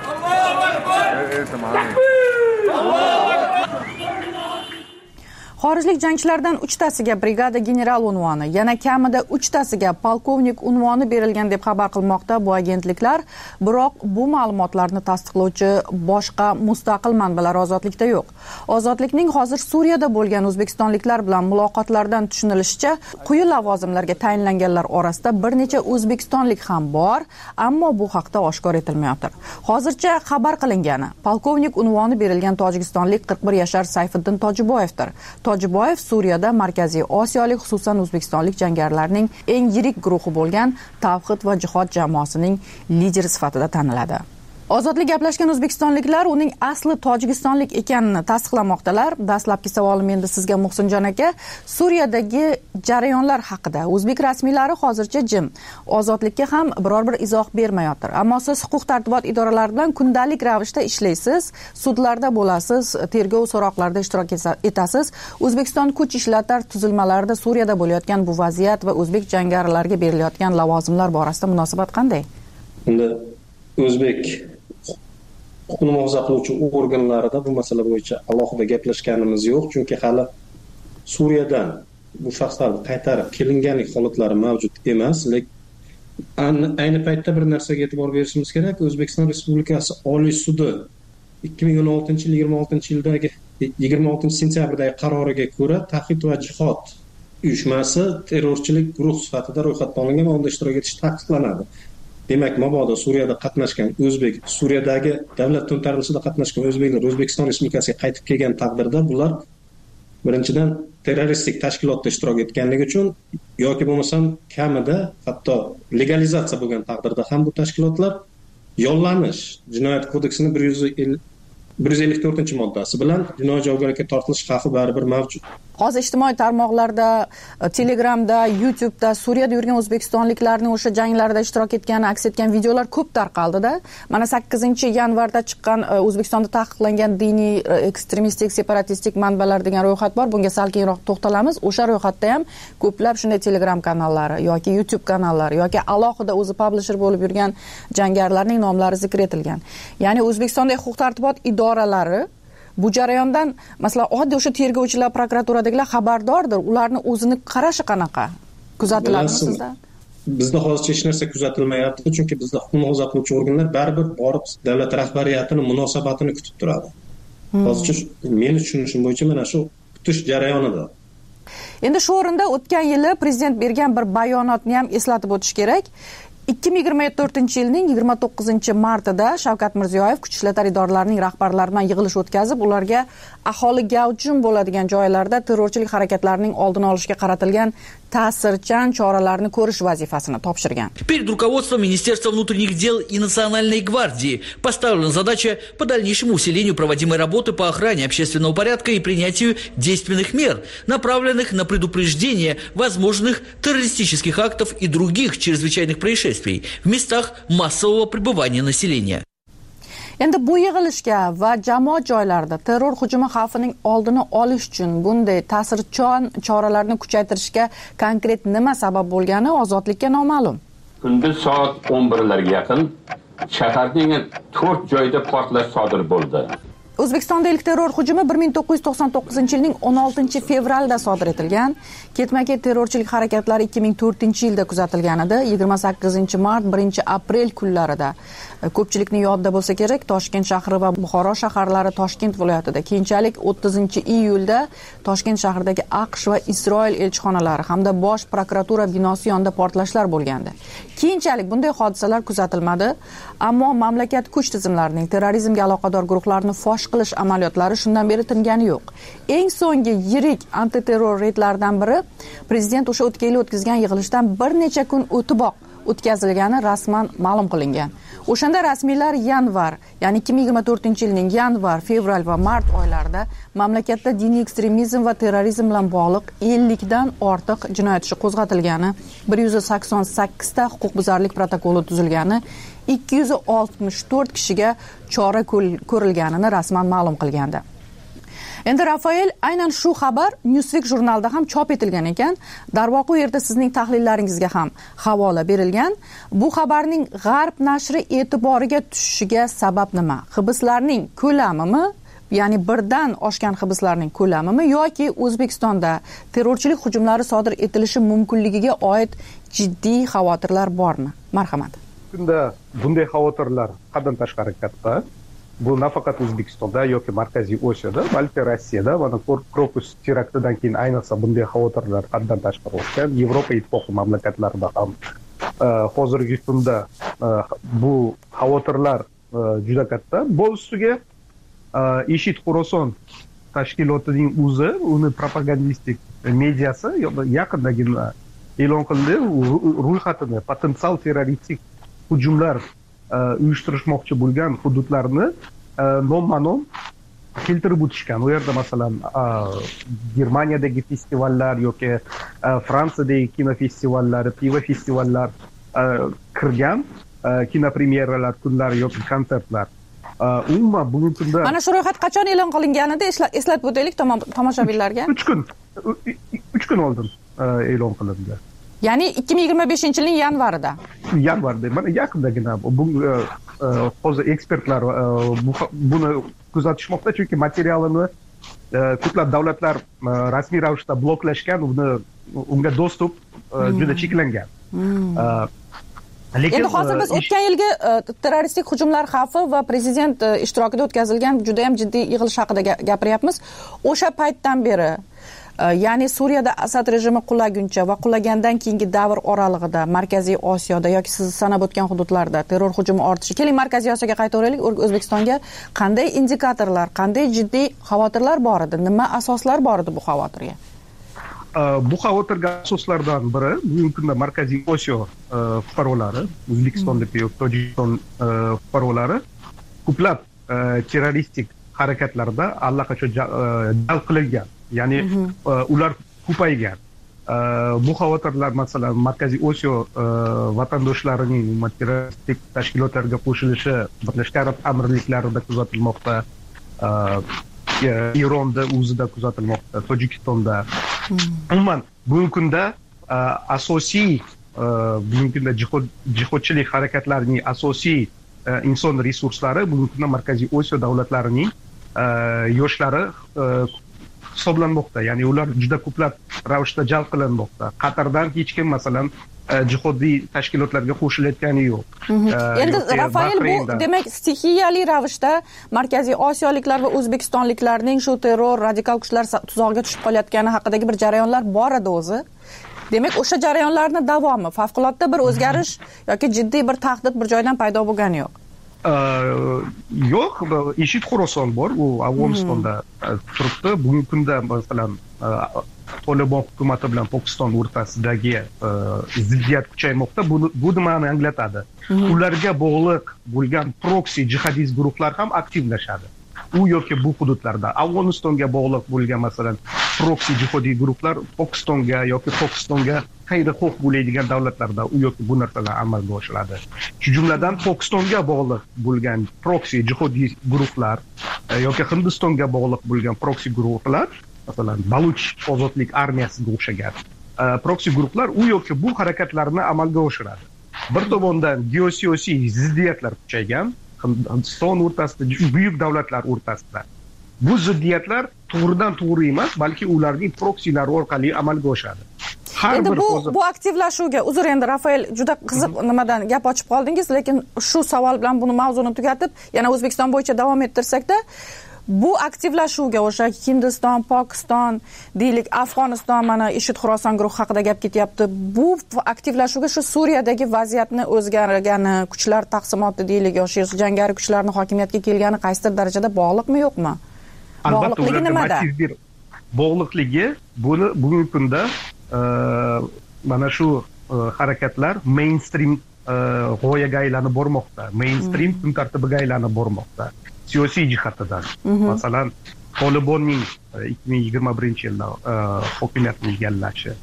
Xorijlik jangchilardan uchtasiga brigada general unvoni, yana kamida uchtasiga polkovnik unvoni berilgan deb xabar qilmoqda bu agentliklar, biroq bu ma'lumotlarni tasdiqlovchi boshqa mustaqil manbalar Ozodlikda yo'q. Ozodlikning hozir Suriyada bo'lgan o'zbekistonliklar bilan muloqotlardan tushunilishicha, quyi lavozimlarga tayinlanganlar orasida bir necha o'zbekistonlik ham bor, ammo bu haqda oshkor etilmayotir. Hozircha xabar qilingani, polkovnik unvoni berilgan tojikistonlik qirq bir yashar Sayfiddin Tojiboyevdir. Tojiboyev Suriyada Markaziy Osiyolik, xususan o'zbekistonlik jangarilarning eng yirik guruhi bo'lgan Tavhid va jihod jamoasining lideri sifatida taniladi. Ozodlik gaplashgan o'zbekistonliklar uning asli tojikistonlik ekanini tasdiqlamoqdalar. Dastlabki savolim endi sizga Muhsinjon aka. Suriyadagi jarayonlar haqida o'zbek rasmiylari hozircha jim. Ozodlikka ham biror bir izoh bermayotir. Ammo siz huquq-tartibot idoralari bilan kundalik ravishda ishlaysiz, sudlarda bo'lasiz, tergov so'roqlarida ishtirok etasiz. O'zbekiston kuch ishlatar tuzilmalarida Suriyada bo'layotgan bu vaziyat va o'zbek jangarilarga berilayotgan lavozimlar borasida munosabat qanday? Endi o'zbek huquqni muhofaza qiluvchi organlarida bu masala bo'yicha alohida gaplashganimiz yo'q, chunki hali Suriyadan bu shaxslarni qaytarib kelinganlik holatlari mavjud emas. Lekin ayni paytda bir narsaga e'tibor berishimiz kerak. O'zbekiston Respublikasi Oliy sudi ikki ming o'n oltinchi yil yigirma oltinchi yildagi yigirma oltinchi sentyabrdagi qaroriga ko'ra Tavhid va jihod uyushmasi terrorchilik guruh sifatida ro'yxatga olingan va unda ishtirok etish taqiqlanadi. Demak, mabodo Suriyada qatnashgan o'zbek, Suriyadagi davlat to'ntarilishida qatnashgan o'zbeklar O'zbekiston Respublikasiga qaytib kelgan taqdirda bular birinchidan terroristik tashkilotda ishtirok etganligi uchun yoki bo'lmasam kamida hatto legalizatsiya bo'lgan taqdirda ham bu tashkilotlar yollanish jinoyat kodeksining bir yuz ellik to'rtinchi moddasi bilan jinoiy javobgarlikka tortilish xavfi baribir mavjud. Hozir ijtimoiy tarmoqlarda, Telegramda, YouTube'da Suriyada yurgan o'zbekistonliklarning o'sha janglarda ishtirok etgani aks etgan videolar ko'p tarqaldi-da. Mana sakkizinchi yanvarda chiqqan O'zbekistonda taqiqlangan diniy ekstremistik, separatistik manbalar degan ro'yxat bor. Bunga sal keyinroq to'xtalamiz. O'sha ro'yxatda ham ko'plab shunday Telegram kanallari yoki YouTube kanallari yoki alohida o'zi publisher bo'lib yurgan jangarilarning nomlari zikr etilgan. Ya'ni O'zbekistonda huquq-tartibot idoralari bu jarayondan, masalan, oddiy o'sha tergovchilar, prokuraturadagilar xabardordir. Ularni o'zini qarashi qanaqa? Kuzatiladimi sizda? bizda hozircha hech narsa kuzatilmayapti, chunki bizda huquqni muhofaza qiluvchi organlar baribir borib davlat rahbariyatini munosabatini kutib turadi. Hozircha meni tushunishim bo'yicha mana shu kutish jarayonida. Endi shu o'rinda o'tgan yili prezident bergan bir bayonotni ham eslatib o'tish kerak. ikki ming yigirma to'rtinchi yilning yigirma to'qqizinchi martida Shavkat Mirziyoyev kuch ishlatar idoralarining rahbarlari bilan yig'ilish o'tkazib, ularga aholi gavjum bo'ladigan joylarda terrorchilik harakatlarining oldini olishga qaratilgan ta'sirchan choralarni ko'rish vazifasini topshirgan. Перед руководством Министерства внутренних дел и Национальной гвардии поставлена задача по дальнейшему усилению проводимой работы по охране общественного порядка и принятию действенных мер, направленных на предупреждение возможных террористических актов и других чрезвычайных происшествий в местах массового пребывания населения. Endi bu yig'ilishga va jamoat joylarida terror hujumi xavfining oldini olish uchun bunday ta'sirchan choralarni kuchaytirishga konkret nima sabab bo'lgani ozodlikka noma'lum. Kunduz soat o'n birlarga yaqin shaharning to'rt joyida portlash sodir bo'ldi. O'zbekistonda ilk terror hujumi bir ming to'qqiz yuz to'qson to'qqizinchi yilning o'n oltinchi fevralda sodir etilgan. Ketma-ket terrorchilik harakatlari ikki ming to'rtinchi yilda kuzatilgan edi. yigirma sakkizinchi mart, birinchi aprel kunlarida ko'pchilikning yodida bo'lsa kerak, Toshkent shahri va Buxoro shaharlari Toshkent viloyatida, keyinchalik o'ttizinchi iyulda Toshkent shahridagi AQSh va Isroil elchixonalari hamda bosh prokuratura binosi yonida portlashlar bo'lgandi. Keyinchalik bunday hodisalar kuzatilmadi, ammo mamlakat kuch tizimlarining terrorizmga aloqador guruhlarni fosh qilish amaliyotlari shundan beri tingani yo'q. Eng so'nggi yirik antiterror reydlaridan biri prezident o'sha o'tgan yil o'tkazgan yig'ilishdan bir necha kun o'tiboq o'tkazilgani rasman ma'lum qilingan. O'shanda rasmiylar yanvar, ya'ni ikki ming yigirma to'rtinchi yilning yanvar, fevral va mart oylarida mamlakatda diniy ekstremizm va terrorizm bilan bog'liq ellikdan ortiq jinoyat ishi qo'zg'atilgani, bir yuz sakson sakkizta huquqbuzarlik protokoli tuzilgani, ikki yuz oltmish to'rt kishiga chora ko'rilganini rasman ma'lum qilgandi. Endi Rafael, aynan shu xabar Newsweek jurnalida ham chop etilgan ekan. Darvoqe u yerda sizning tahlillaringizga ham havola berilgan. Bu xabarning G'arb nashri e'tiboriga tushishiga sabab nima? Hibslarning ko'lamimi, ya'ni birdan oshgan hibslarning ko'lamimi yoki O'zbekistonda terrorchilik hujumlari sodir etilishi mumkinligiga oid jiddiy xavotirlar bormi? Marhamat. Bunda bunday xavotirlar haddan tashqari katta. Bu nafaqat O'zbekistonda yoki Markaziy Osiyoda, balki Rossiyada mana Korpus teraktidan keyin ayniqsa bunday xavotirlar haddan tashqari o'tgan. Yevropa ittifoqi mamlakatlarida ham hozirgi kunda bu xavotirlar juda katta. Bu ustiga IShID Xorason tashkilotining o'zi, uni propagandistik mediasi yaqindagina e'lon qildi, ro'yxatini potensial terroristik hujumlar uyushtirishmoqchi bo'lgan hududlarni nomma-nom keltirib o'tishgan. U yerda masalan Germaniyadagi festivallar yoki Fransiyadagi kinofestivallar, pivo festivallari kirgan, kinopremyeralar kunlari yoki konsertlar. Umuman bugungi kunda mana shu ro'yxat qachon e'lon qilinganida eslatib o'taylik tomoshabinlarga. uch kun uch kun oldin e'lon qilindi. Ya'ni ikki ming yigirma beshinchi yilning yanvarida. Yanvarda, mana yaqindagina bu hozir ekspertlar buni kuzatishmoqda, chunki materialini ko'plab davlatlar rasmiy ravishda bloklashgan, uni unga dostуп juda cheklangan. Lekin hozir biz o'tgan yilgi terroristik hujumlar xavfi va prezident ishtirokida o'tkazilgan juda ham jiddiy yig'ilish haqida gapiryapmiz. O'sha paytdan beri, ya'ni Suriyada Asad rejimi qulaguncha va qulagandan keyingi davr oralig'ida Markaziy Osiyoda yoki siz sanab o'tgan hududlarda terror hujumi ortishi. Keling, Markaziy Osiyoga qaytaveraylik. O'zbekistonga qanday indikatorlar, qanday jiddiy xavotirlar bor edi? Nima asoslar bor edi bu xavotirga? Bu xavotirga asoslardan biri bugungi kunda Markaziy Osiyo fuqarolari, O'zbekistondagi yoki Tojikiston fuqarolari ko'plab terroristik harakatlarda allaqachon jalb qilingan. Ya'ni ular ko'paygan. Bu xavotirlar masalan Markaziy Osiyo vatandoshlarining terroristik tashkilotlarga qo'shilishi Birlashgan Arab Amirliklarida kuzatilmoqda, Eronda o'zida kuzatilmoqda, Tojikistonda. Umuman bugungi kunda asosiy bugungi kunda jihodchilik harakatlarining asosiy inson resurslari bugungi kunda Markaziy Osiyo davlatlarining yoshlari hisoblanmoqda. Ya'ni ular juda ko'plab ravishda jalb qilinmoqda. Qatardan hech kim masalan jihodiy tashkilotlarga qo'shilayotgani yo'q. Endi Rafael, bu demak stixiyali ravishda Markaziy Osiyoliklar va O'zbekistonliklarning shu terror radikal kuchlar tuzog'iga tushib qolayotgani haqidagi bir jarayonlar bor edi o'zi. Demak, o'sha jarayonlarning davomi, favqulodda bir o'zgarish yoki jiddiy bir tahdid bir joydan paydo bo'lgani yo'q. Yo'q, IShID Xorason bor, u Afg'onistonda turibdi. Bugungi kunda masalan Tolibon hukumati bilan Pokiston o'rtasidagi ziddiyat kuchaymoqda. Bu nimani anglatadi? Ularga bog'liq bo'lgan proksi jihadist guruhlar ham aktivlashadi. U yoki bu hududlarda Afg'onistonga bog'liq bo'lgan masalan proksi jihodiy guruhlar Pokistonga yoki Pokistonga xayrixoh bo'ladigan davlatlarda u yoki bu narsalar amalga oshiriladi. Shu jumladan Pokistonga bog'liq bo'lgan proksi jihodiy guruhlar yoki Hindistonga bog'liq bo'lgan proksi guruhlar, masalan Baluch ozodlik armiyasiga o'xshagan proksi guruhlar u yoki bu harakatlarni amalga oshiradi. Bir tomondan geosiyosiy ziddiyatlar kuchaygan, Hindiston o'rtasida, buyuk davlatlar o'rtasida. Bu ziddiyatlar to'g'ridan to'g'ri emas, balki ularning proksilari orqali amalga oshadi. Endi bu bu aktivlashuvga, uzr endi Rafael, juda qiziq nimadan gap ochib qoldingiz, lekin shu savol bilan buni mavzuni tugatib, yana O'zbekiston bo'yicha davom ettirsakda, bu aktivlashuvga o'sha Hindiston, Pokiston, deylik Afg'oniston, mana IShID Xorason guruhi haqida gap ketyapti. Bu aktivlashuvga shu Suriyadagi vaziyatni o'zgargani, kuchlar taqsimoti deylik, yoki jangari kuchlarning hokimiyatga kelgani qaysidir darajada bog'liqmi, yo'qmi? Albatta, ularga motiv bir bog'liqligi buni bugungi kunda mana shu harakatlar mainstream g'oyaga aylanib bormoqda, mainstream kun tartibiga aylanib bormoqda. Siyosiy jihatdan, masalan, Tolibonning ikki ming yigirma birinchi yilda hokimiyatni egallashi,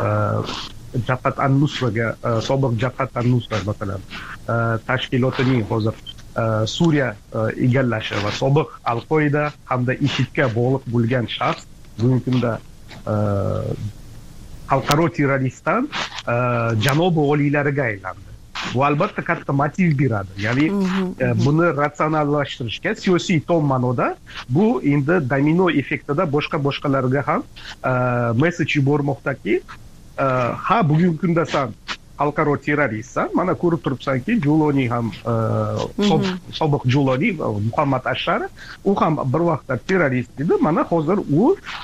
Jabhat an-Nusraga, sobiq Jabhat an-Nusra masalan, tashkilotining hozir Suriya egallashi va sobiq Al-Qoida hamda IShIDga bog'liq bo'lgan shaxs bugungi kunda xalqaro terroristdan janobi oliylariga aylandi. Bu albatta katta motiv beradi. Ya'ni buni ratsionallashtirishga siyosiy tom ma'noda bu endi domino effektida boshqa-boshqalarga ham messej yubormoqdaki, ha bugungi kunda san xalqaro terroristsan, mana ko'rib turibsanki, Juloni ham sobiq Juloni Muhammad Ashar, u ham bir vaqtlar terrorist edi. Mana hozir u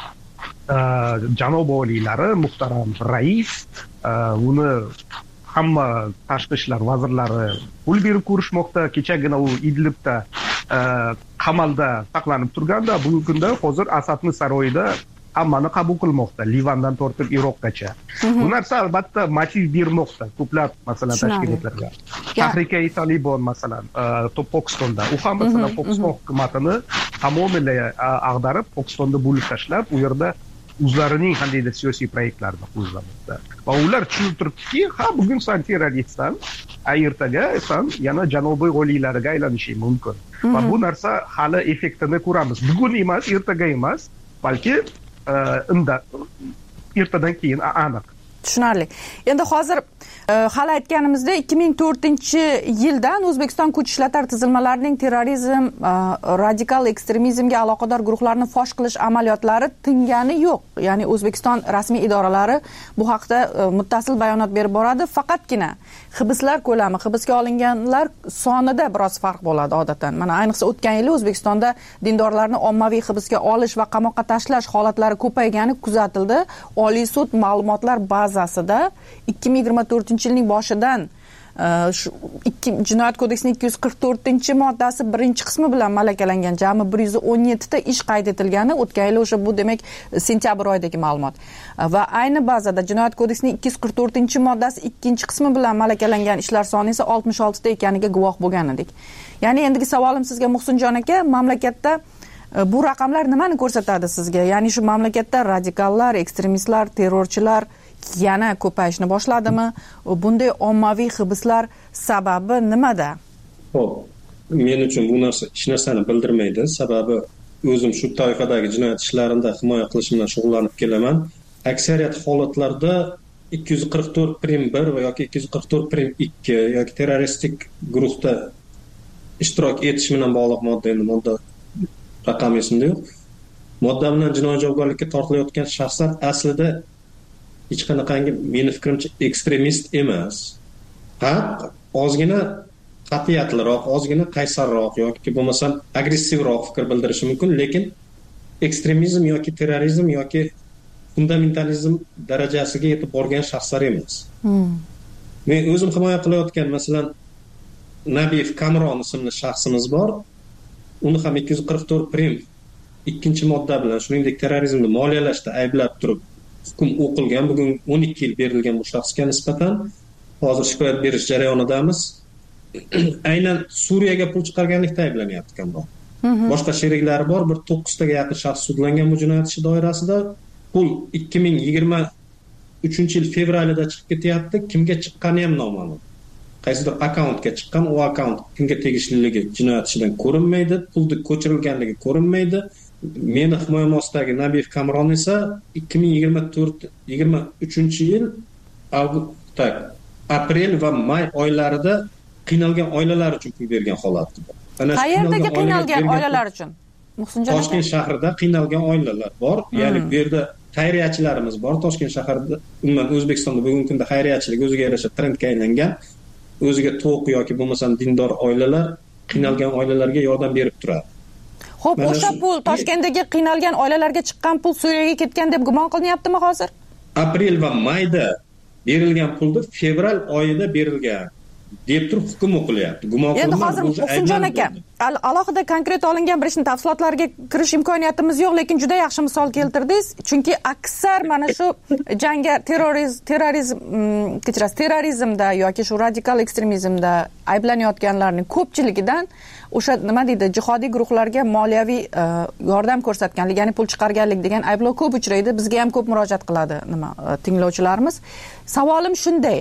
janob oliylari, muhtaram rais, uni hamma tashqi ishlar vazirlari pul berib ko'rishmoqda. Kechagina u Idlibda qamalda saqlanib turganda, bugungi kunda hozir Asadning saroyida hammani qabul qilmoqda, Livandan tortib Iroqgacha. Bu narsa albatta motiv bermoqda ko'plab masalan tashkilotlarga. Tahrik-i Tolibon masalan Pokistonda, u ham masalan Pokiston hukumatini tamomila ag'darib, Pokistonda bo'lib tashlab, u yerda o'zlarining qandaydir siyosiy proyektlarini qo'zg'amoqda. Va ular tushuntiribdiki, ha bugun san terroristsan, ertaga san yana janubiy oliylariga aylanishing mumkin. Va bu narsa hali effektini ko'ramiz. Bugun emas, ertaga emas, balki unda ertadan keyin aniq. Tushunarli. Endi hozir hali aytganimizda ikki ming to'rtinchi yildan O'zbekiston kuch ishlatar tizilmalarining terrorizm, radikal ekstremizmga aloqador guruhlarni fosh qilish amaliyotlari tingani yo'q. Ya'ni O'zbekiston rasmiy idoralari bu haqda muttasil bayonot berib boradi. Faqatgina hibslar ko'lami, hibsga olinganlar sonida biroz farq bo'ladi odatdan. Mana ayniqsa o'tgan yili O'zbekistonda dindorlarni ommaviy hibsga olish va qamoqqa tashlash holatlari ko'paygani kuzatildi. Oliy sud ma'lumotlar bazasida ikki ming yigirma to'rtinchi yilning boshidan Jinoyat kodeksining ikki yuz qirq to'rtinchi moddasi birinchi qismi bilan malakalangan jami bir yuz o'n yetti ta ish qayd etilgani, o'tgan yil o'sha bu demak sentyabr oyidagi ma'lumot. Va ayni bazada Jinoyat kodeksining ikki yuz qirq to'rtinchi moddasi ikkinchi qismi bilan malakalangan ishlar soni esa oltmish olti ta ekaniga guvoh bo'lgan edik. Ya'ni endigi savolim sizga Muhsinjon aka, mamlakatda bu raqamlar nimani ko'rsatadi sizga? Ya'ni shu mamlakatda radikallar, ekstremistlar, terrorchilar yana ko'payishni boshladimi? Bunday ommaviy hibslar sababi nimada? Xo'p, men uchun bu narsa hech narsani bildirmaydi. Sababi o'zim shu toifadagi jinoyat ishlarida himoya qilish bilan shug'ullanib kelaman. Aksariyat holatlarda ikki yuz qirq to'rt prim bir va yoki ikki yuz qirq to'rt prim ikki yoki terroristik guruhda ishtirok etish bilan bog'liq modda, endi modda raqami esimda yo'q. Modda bilan jinoiy javobgarlikka tortilayotgan shaxslar aslida hech qanaqangi meni fikrimcha ekstremist emas. Ha, ozgina qat'iyatliroq, ozgina qaysarroq yoki bo'lmasam agressivroq fikr bildirishi mumkin, lekin ekstremizm yoki terrorizm yoki fundamentalizm darajasiga yetib borgan shaxslar emas. Hmm. Men o'zim himoya qilayotgan, masalan, Nabiyev Kamron ismli shaxsimiz bor. Uni ham ikki yuz qirq to'rt prim ikkinchi modda bilan, shuningdek terrorizmni moliyalashda ayblab turib hukm o'qilgan. Bugun o'n ikki yil berilgan bu shaxsga nisbatan hozir shikoyat berish jarayonidamiz. Aynan Suriyaga pul chiqarganlikda ayblanyapti Kamron. Boshqa sheriklari bor, bir to'qqiztaga yaqin shaxs sudlangan bu jinoyat ishi doirasida. Pul ikki ming yigirma uchinchi yil fevralida chiqib ketyapti. Kimga chiqqani ham noma'lum. Qaysidir akkauntga chiqqan, u akkaunt kimga tegishliligi jinoyat ishidan ko'rinmaydi, pulni ko'chirilganligi ko'rinmaydi. Meni himoyam ostidagi Nabiyev Kamron esa ikki ming yigirma to'rt yigirma uchinchi yil avgust, aprel va may oylarida qiynalgan oilalar uchun pul bergan holati bor. Qayerdagi qiynalgan oilalar uchun? Muhsinjon aka. Toshkent shahrida qiynalgan oilalar bor. Ya'ni bu yerda xayriyachilarimiz bor. Toshkent shahrida, umuman O'zbekistonda bugungi kunda xayriyachilik o'ziga yarasha trendga aylangan. O'ziga to'q yoki bo'lmasam dindor oilalar qiynalgan oilalarga yordam berib turadi. Xo'p, o'sha pul Toshkentdagi qiynalgan oilalarga chiqqan pul Suriyaga ketgan deb gumon qilinyaptimi hozir? Aprel va mayda berilgan pulni fevral oyida berilgan deb turib hukm o'qilyapti. Gumon qilinadi. Endi hozir Muhsinjon aka, alohida konkret olingan bir ishning tafsilotlariga kirish imkoniyatimiz yo'q, lekin juda yaxshi misol keltirdingiz. Chunki aksar mana shu jangari terrorizm, terrorizm, kechirasiz, terrorizmda yoki shu radikal ekstremizmda ayblanayotganlarning ko'pchiligidan o'sha nima deydi, jihodiy guruhlarga moliyaviy yordam ko'rsatganlik, ya'ni pul chiqarganlik degan ayblov ko'p uchraydi. Bizga ham ko'p murojaat qiladi nima tinglovchilarimiz. Savolim shunday: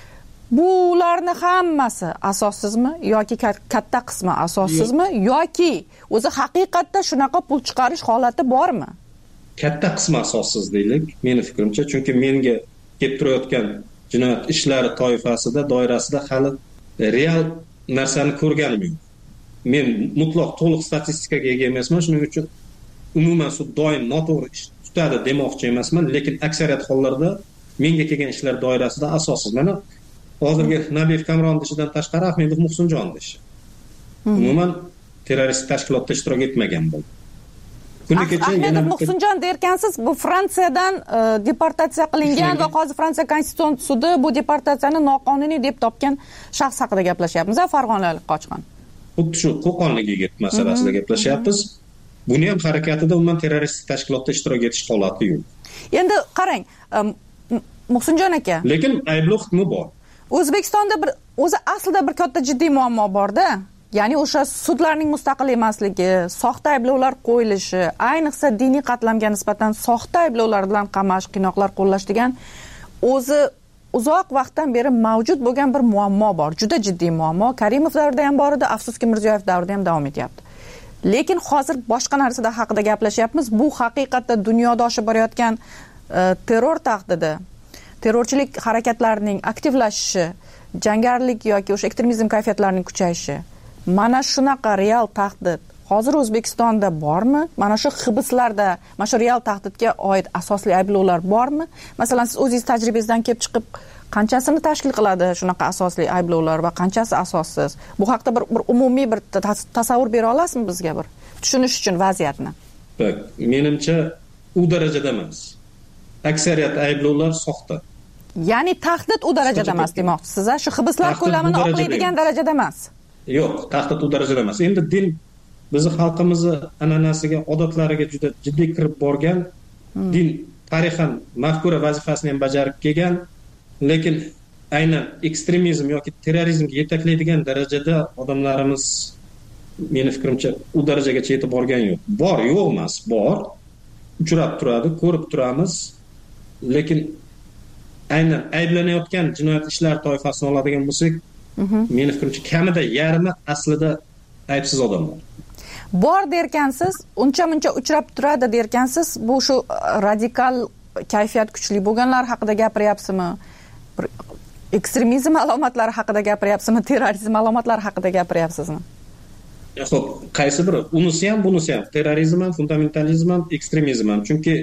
bularni hammasi asossizmi yoki katta qismi asossizmi yoki o'zi haqiqatda shunaqa pul chiqarish holati bormi? Katta qismi asossiz deylik, meni fikrimcha, chunki menga kelib turayotgan jinoyat ishlari toifasida, doirasida hali real narsani ko'rganim yo'q. Men mutlaq to'liq statistikaga ega emasman, shuning uchun umuman sud doim noto'g'ri ish tutadi demoqchi emasman, lekin aksariyat hollarda menga kelgan ishlar doirasida asossiz. Mana hozirgi Nabiyev Kamron ishidan tashqari Ahmedov Muhsinjon ishi. Umuman terrorist tashkilotda ishtirok etmagan bo'ldi. Kuni kecha yana Muhsinjon derkansiz, bu Fransiyadan deportatsiya qilingan va hozir Fransiya konstitutsiya sudi bu deportatsiyani noqonuniy deb topgan shaxs haqida gaplashyapmiz, farg'onalik qochqin. Xuddi shu qo'qonlik yigit masalasida gaplashyapmiz. Buni ham harakatida umuman terroristik tashkilotda ishtirok etish holati yo'q. Endi qarang, Muhsinjon aka. Lekin ayblov hukmi bor. O'zbekistonda bir o'zi aslida bir katta jiddiy muammo bor-da. Ya'ni o'sha sudlarning mustaqil emasligi, soxta ayblovlar qo'yilishi, ayniqsa diniy qatlamga nisbatan soxta ayblovlar bilan qamash, qiynoqlar qo'llash degan o'zi uzoq vaqtdan beri mavjud bo'lgan bir muammo bor. Juda jiddiy muammo. Karimov davrida ham bor edi, afsuski Mirziyoyev davrida ham davom etyapti. Lekin hozir boshqa narsada haqida gaplashyapmiz. Bu haqiqatda dunyoda oshib borayotgan terror tahdidi, terrorchilik harakatlarining aktivlashishi, jangarilik yoki o'sha ekstremizm kayfiyatlarining kuchayishi. Mana shunaqa real tahdid hozir O'zbekistonda bormi? Mana shu hibslarda, mana shu real tahdidga oid asosli ayblovlar bormi? Masalan, siz o'zingiz tajribangizdan kelib chiqib, qanchasini tashkil qiladi shunaqa asosli ayblovlar va qanchasi asossiz? Bu haqda bir, bir umumiy bir tasavvur bera olasizmi bizga bir tushunish uchun vaziyatni? Bak, menimcha u darajada emas. Aksariyat ayblovlar soxta. Ya'ni tahdid u darajada emas demoqchisiz, shu hibslar ko'lamini oqlaydigan darajada emas. Yo'q, tahdid u darajada emas. Endi din bizni xalqimizni an'anasiga, odatlariga juda jiddiy kirib borgan, hmm. din tarixan mafkura vazifasini ham bajarib kelgan, lekin aynan ekstremizm yoki terrorizmga yetaklaydigan darajada odamlarimiz meni fikrimcha u darajagacha yetib borgan yo'q. Bor, yo'q emas, bor. Uchrab turadi, ko'rib turamiz, lekin aynan ayblanayotgan jinoyat ishlari toifasini oladigan bo'lsak, meni fikrimcha kamida yarmi aslida aybsiz odamlar. Bor derkansiz, uncha-muncha uchrab turadi derkansiz, bu shu radikal kayfiyat kuchli bo'lganlar haqida gapiryapsizmi? Ekstremizm alomatlari haqida gapiryapsizmi? Terrorizm alomatlari haqida gapiryapsizmi? Xo'p, qaysi biri? Unisi ham, bunisi ham. Terrorizm ham, fundamentalizm ham, ekstremizm ham. Chunki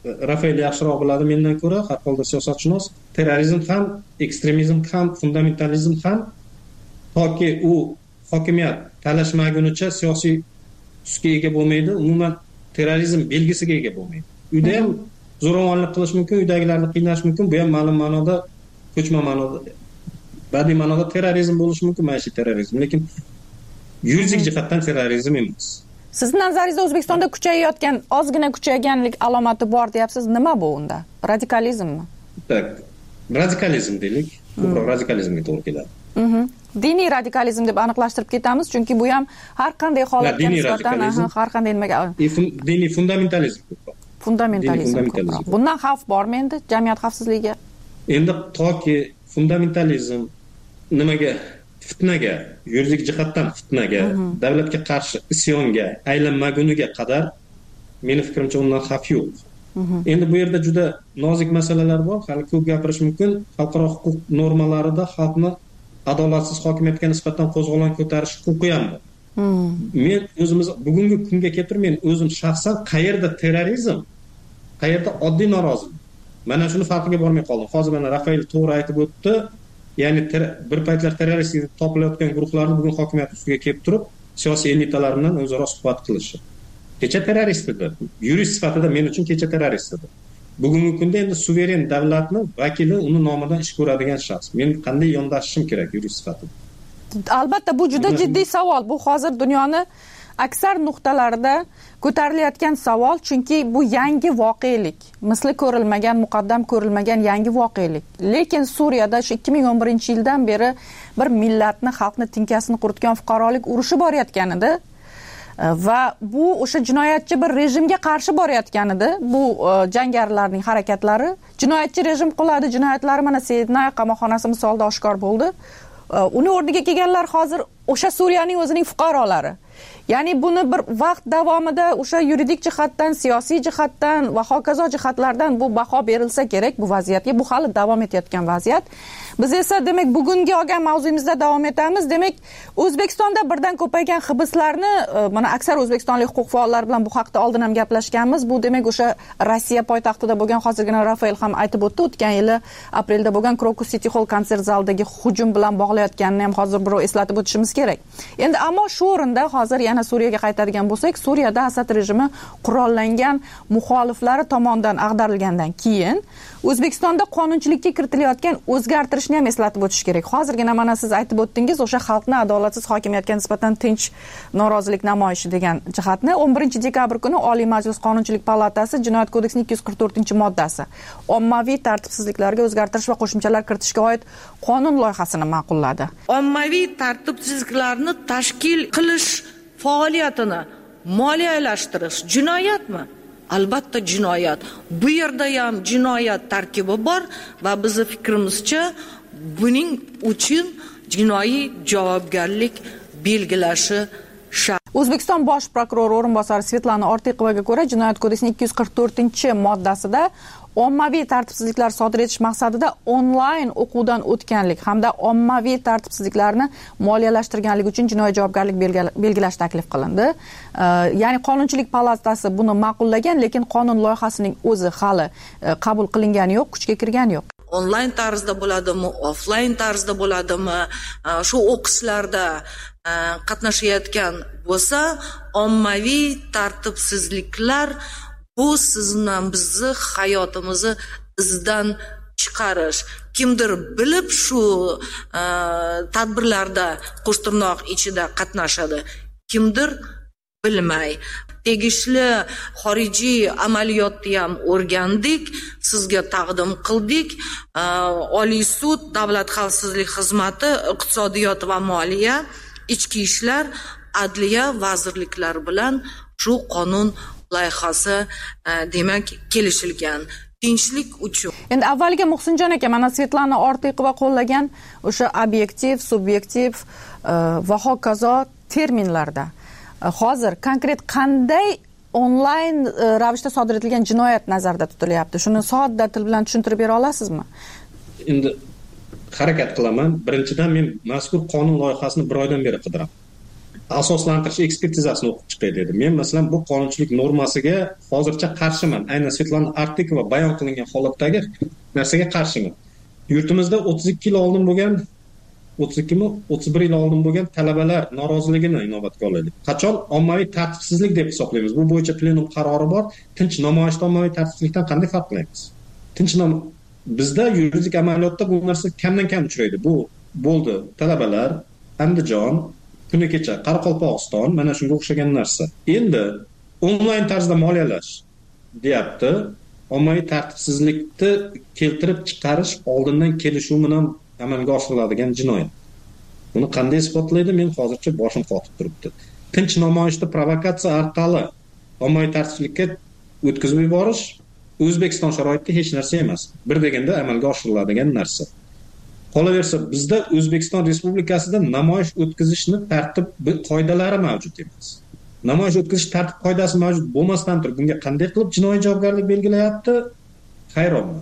Rafael yaxshiroq biladi mendan ko'ra, har holda siyosatshunos, terrorizm ham, ekstremizm ham, fundamentalizm ham toki u hokimiyat talashmagunicha siyosiy tusga ega bo'lmaydi, umuman terrorizm belgisiga ega bo'lmaydi. Uyda ham zo'ravonlik qilish mumkin, uydagilarni qiynash mumkin, bu ham ma'lum ma'noda ko'chma ma'noda, badiiy ma'noda terrorizm bo'lishi mumkin, maishiy terrorizm, lekin yuridik jihatdan terrorizm emas. Sizni nazaringizda O'zbekistonda kuchayayotgan, ozgina kuchayganlik alomati bor deyapsiz. Nima bu unda? Radikalizmmi? Tak, radikalizm deylik. Ko'proq radikalizmga to'g'ri keladi. Mhm. Diniy radikalizm deb aniqlashtirib ketamiz, chunki bu ham har qanday holatga nisbatan, har qanday nimaga. Diniy fundamentalizm ko'proq. Fundamentalizm ko'proq. Bundan xavf bormi endi jamiyat xavfsizligiga? Endi toki fundamentalizm nimaga, fitnaga, yuridik jihatdan fitnaga, davlatga qarshi isyonga aylanmaguniga qadar meni fikrimcha undan xavf yo'q. Endi bu yerda juda nozik masalalar bor, hali ko'p gapirish mumkin. Xalqaro huquq normalarida xalqni adolatsiz hokimiyatga nisbatan qo'zg'olon ko'tarish huquqi ham bor. Men o'zimiz bugungi kunga keltirib, men o'zim shaxsan qayerda terrorizm, qayerda oddiy norozilik. Mana shuni farqiga bormay qoldim. Hozir mana Rafael to'g'ri aytib o'tdi. Ya'ni bir paytlar terrorist deb topilayotgan guruhlarni bugun hokimiyat ustiga kelib turib, siyosiy elitalar bilan o'zaro suhbat qilishi. Kecha terrorist edi. Yurist sifatida men uchun kecha terrorist edi. Bugungi kunda endi suveren davlatni vakili uni nomidan ish ko'radigan shaxs. Men qanday yondashishim kerak yurist sifatida? Albatta bu juda jiddiy savol. Bu hozir dunyoni aksar nuqtalarida ko'tarilayotgan savol, chunki bu yangi voqelik. Misli ko'rilmagan, muqaddam ko'rilmagan yangi voqelik. Lekin Suriyada shu ikki ming o'n birinchi yildan beri bir millatni, xalqni tinkasini quritgan fuqarolik urushi borayotgan edi. Va bu o'sha jinoyatchi bir rejimga qarshi borayotgan edi. Bu jangarilarning harakatlari, jinoyatchi rejim qiladi, jinoyatlari mana Sidnay qamoqxonasi misolida oshkor bo'ldi. Uni o'rniga kelganlar hozir o'sha Suriyaning o'zining fuqarolari. Ya'ni buni bir vaqt davomida o'sha yuridik jihatdan, siyosiy jihatdan va hokazo jihatlardan bu baho berilsa kerak bu vaziyatga. Bu hali davom etayotgan vaziyat. Biz esa demak bugungi olgan mavzuyimizda davom etamiz. Demak, O'zbekistonda birdan ko'paygan hibslarni, mana aksar o'zbekistonlik huquq faollari bilan bu haqda oldin ham gaplashganmiz. Bu demak o'sha Rossiya poytaxtida bo'lgan, hozirgina Rafael ham aytib o'tdi, o'tgan yili aprelda bo'lgan Krokus City Hall konsert zalidagi hujum bilan bog'layotganini ham hozir birov eslatib o'tishimiz kerak. Endi ammo shu o'rinda hozir yana Suriyaga qaytadigan bo'lsak, Suriyada Asad rejimi qurollangan muxoliflari tomonidan ag'darilgandan keyin O'zbekistonda qonunchilikka kiritilayotgan o'zgartirishni ham eslatib o'tish kerak. Hozirgina mana siz aytib o'tdingiz, o'sha xalqni adolatsiz hokimiyatga nisbatan tinch norozilik namoyishi degan jihatni. o'n birinchi dekabr kuni Oliy Majlis Qonunchilik palatasi Jinoyat kodeksining ikki yuz qirq to'rtinchi moddasi ommaviy tartibsizliklarga o'zgartirish va qo'shimchalar kiritishga oid qonun loyihasini ma'qulladi. Ommaviy tartibsizliklarni tashkil qilish faoliyatini moliyalashtirish jinoyatmi? Albatta jinoyat. Bu yerda ham jinoyat tarkibi bor va bizning fikrimizcha buning uchun jinoiy javobgarlik belgilashi shart. O'zbekiston bosh prokurori o'rinbosari Svetlana Ortiqovaga ko'ra, Jinoyat kodeksining ikki yuz qirq to'rtinchi moddasida ommaviy tartibsizliklar sodir etish maqsadida onlayn o'quvdan o'tganlik hamda ommaviy tartibsizliklarni moliyalashtirganlik uchun jinoiy javobgarlik belgilash taklif qilindi. Ya'ni Qonunchilik palatasi buni ma'qullagan, lekin qonun loyihasining o'zi hali qabul qilingani yo'q, kuchga kirgani yo'q. Onlayn tarzda bo'ladimi, offlayn tarzda bo'ladimi, shu o'qishlarda qatnashayotgan bo'lsa, ommaviy tartibsizliklar bu sizni bizni hayotimizni izdan chiqarish. Kimdir bilib shu tadbirlarda qo'shtirnoq ichida qatnashadi, kimdir bilmay. Tegishli xorijiy amaliyotni ham o'rgandik, sizga taqdim qildik. Oliy sud, Davlat xavfsizlik xizmati, iqtisodiyot va moliya, ichki ishlar, adliya vazirliklari bilan shu qonun loyihasi demak kelishilgan. Tinchlik uchun. Endi avvaliga Muhsinjon aka, mana Svetlana Ortiqova qo'llagan o'sha obyektiv, subyektiv va hokazo terminlarda hozir konkret qanday onlayn ravishda sodir etilgan jinoyat nazarda tutilyapti? Shuni sodda til bilan tushuntirib bera olasizmi? Endi harakat qilaman. Birinchidan men mazkur qonun loyihasini bir oydan beri qidiraman. asoslantirish ekspertizasini o'qib chiqay dedi. Men masalan bu qonunchilik normasiga hozircha qarshiman. Aynan Svetlana Artikova bayon qilingan holatdagi narsaga qarshiman. Yurtimizda o'ttiz ikki yil oldin bo'lgan o'ttiz ikki mi o'ttiz bir yil oldin bo'lgan talabalar noroziligini inobatga olaylik. Qachon ommaviy tartibsizlik deb hisoblaymiz? Bu bo'yicha plenum qarori bor. Tinch namoyishda ommaviy tartibsizlikdan qanday farqlaymiz? Tinch bizda yuridik amaliyotda bu narsa kamdan kam uchraydi. Bu bo'ldi talabalar, Andijon, kuni kecha Qoraqalpog'iston, mana shunga o'xshagan narsa. Endi onlayn tarzda moliyalash deyapti. Ommaviy tartibsizlikni keltirib chiqarish oldindan kelishuv bilan amalga oshiriladigan jinoyat. Buni qanday isbotlaydi? Men hozircha boshim qotib turibdi. Tinch namoyishda provokatsiya orqali ommaviy tartibsizlikka o'tkazib yuborish O'zbekiston sharoitida hech narsa emas. Bir deganda amalga oshiriladigan narsa. Qolaversa, bizda O'zbekiston Respublikasida namoyish o'tkazishni tartib qoidalari mavjud emas. Namoyish o'tkazish tartib qoidasi mavjud bo'lmasdan turib, bunga qanday qilib jinoiy javobgarlik belgilayapti? Hayronman.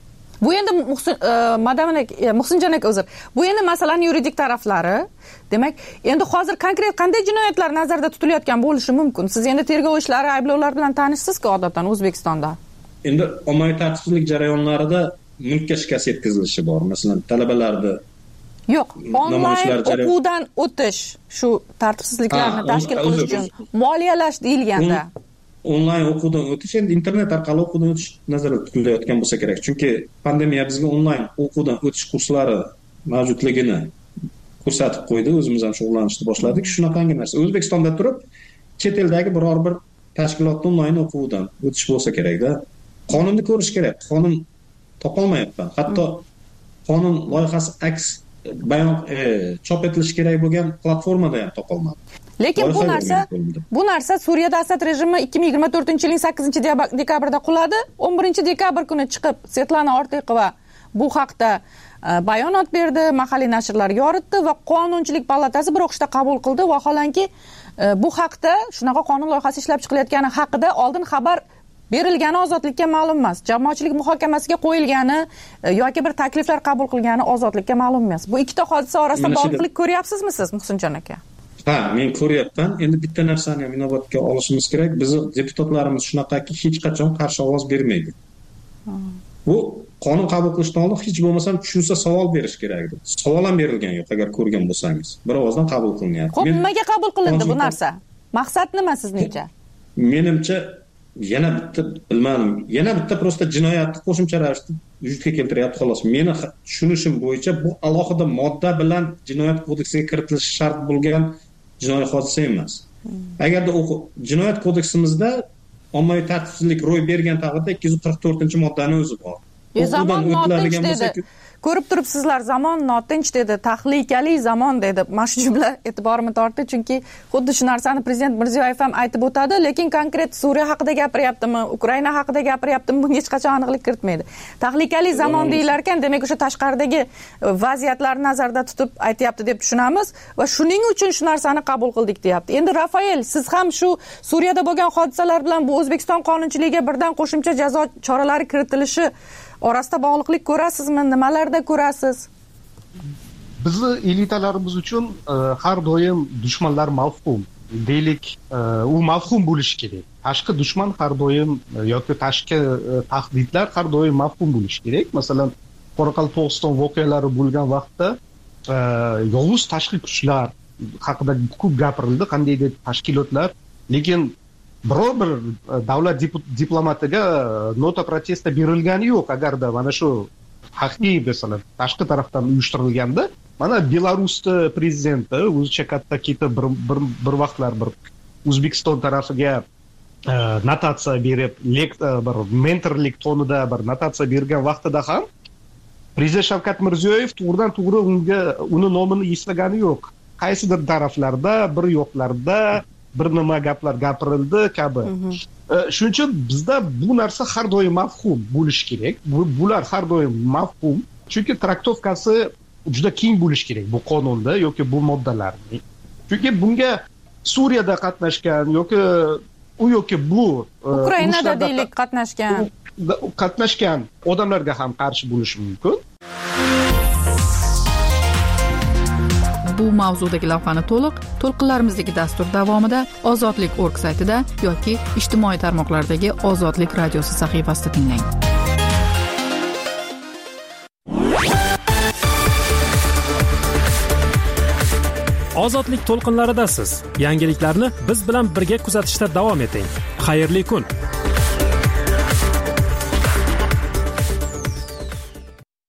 Bu endi madamalik Muhsinjon aka uzr. Bu endi masalaning yuridik taraflari. Demak, endi hozir konkret qanday jinoyatlar nazarda tutilayotgan bo'lishi mumkin? Siz endi tergov ishlari, ayblovlar bilan tanishsiz-ku odatdan O'zbekistonda. Endi ommaviy tartibsizlik jarayonlarida mulkka shikast yetkazilishi bor. Masalan, talabalarda yo'q, onlayn o'quvdan o'tish shu tartibsizliklarni tashkil qilish uchun moliyalash deyilganda. Onlayn o'quvdan o'tish endi internet orqali o'quvdan o'tish nazarda tutilayotgan bo'lsa kerak. Chunki pandemiya bizga onlayn o'quvdan o'tish kurslari mavjudligini ko'rsatib qo'ydi. O'zimiz ham shug'ullanishni boshladik. Shunaqangi narsa. O'zbekistonda turib, chet eldagi biror bir tashkilotda onlayn o'quvdan o'tish bo'lsa kerak-da. Qonunni ko'rish kerak. Qonun topolmayapman. Hatto qonun loyihasi aks bayon chop etilishi kerak bo'lgan platformada ham topolmadim. Lekin bu narsa bu narsa Suriyada Asad rejimi ikki ming yigirma to'rtinchi yilning sakkizinchi dekabrda quladi. o'n birinchi dekabr kuni chiqib Svetlana Artikova bu haqda bayonot berdi, mahalliy nashrlar yoritdi va Qonunchilik palatasi bir o'qishda qabul qildi. Vaholanki bu haqda shunaqa qonun loyihasi ishlab chiqilayotgani haqida oldin xabar berilgani ozodlikka ma'lum emas. Jamoatchilik muhokamasiga qo'yilgani yoki bir takliflar qabul qilgani ozodlikka ma'lum emas. Bu ikkita hodisa orasida bog'liqlik ko'ryapsizmi siz, Muhsinjon aka? Ha, men ko'ryapman. Endi bitta narsani ham inobatga olishimiz kerak. Bizning deputatlarimiz shunaqaki hech qachon qarshi ovoz bermaydi. Bu qonun qabul qilishdan oldin hech bo'lmasa tushunsa savol berish kerak edi. Savol ham berilgan yo'q, agar ko'rgan bo'lsangiz. Bir ovozdan qabul qilinyapti. Xo'p, nimaga qabul qilindi bu narsa? Maqsad nima sizningcha? Menimcha yana bitta bilmadim. Yana bitta prosta jinoyatni qo'shimcha ravishda vujudga keltiryapti xolos. Meni tushunishim bo'yicha bu alohida modda bilan jinoyat kodeksiga kiritilishi shart bo'lgan jinoiy hodisa emas. Agarda jinoyat kodeksimizda ommaviy tartibsizlik ro'y bergan taqdirda ikki yuz qirq to'rtinchi moddani o'zi bor. Zamon notinch dedi. Ko'rib turibsizlar, zamon notinch dedi, tahlikali zamon dedi. Mana shu jumla e'tiborimni tortdi, chunki xuddi shu narsani prezident Mirziyoyev ham aytib o'tadi, lekin konkret Suriya haqida gapiryaptimi, Ukraina haqida gapiryaptimi, bunga hech qachon aniqlik kiritmaydi. Tahlikali zamon deyilar ekan, demak o'sha tashqaridagi vaziyatlarni nazarda tutib aytayapti deb tushunamiz va shuning uchun shu narsani qabul qildik deyapti. Endi Rafael, siz ham shu Suriyada bo'lgan hodisalar bilan bu O'zbekiston qonunchiligiga birdan qo'shimcha jazo choralari kiritilishi orasida bog'liqlik ko'rasizmi? Nimalarda ko'rasiz? Bizni elitalarimiz uchun har doim dushmanlar mavhum. Deylik, u mavhum bo'lishi kerak. Tashqi dushman har doim yoki tashqi tahdidlar har doim mavhum bo'lishi kerak. Masalan, Qoraqalpog'iston voqealari bo'lgan vaqtda yovuz tashqi kuchlar haqida ko'p gapirildi, qandaydir tashkilotlar, lekin biror bir davlat diplomatiga nota protesta berilgani yo'q. Agarda mana shu haqiqiy masalan tashqi tarafdan uyushtirilganda, mana Belarusda prezidenti o'zicha katta ketib bir, bir bir vaqtlar bir O'zbekiston tarafiga notatsiya berib, bir mentorlik tonida bir notatsiya bergan vaqtida ham prezident Shavkat Mirziyoyev to'g'ridan to'g'ri unga uni nomini eslagani yo'q. Qaysidir taraflarda, bir yo'qlarda bir nima gaplar gapirildi kabi. Shuning uchun bizda bu narsa har doim mafhum bo'lishi kerak. Bular har doim mafhum, chunki traktovkasi juda keng bo'lishi kerak bu qonunda yoki bu moddalarning. Chunki bunga Suriyada qatnashgan yoki u yoki bu Ukrainada deylik qatnashgan qatnashgan odamlarga ham qarshi bo'lishi mumkin. bu mavzudagi lavhani to'liq to'lqinlarimizdagi dastur davomida ozodlik nokta org saytida yoki ijtimoiy tarmoqlardagi Ozodlik radiosi sahifasida tinglang. Ozodlik to'lqinlaridasiz. Yangiliklarni biz bilan birga kuzatishda davom eting. Xayrli kun.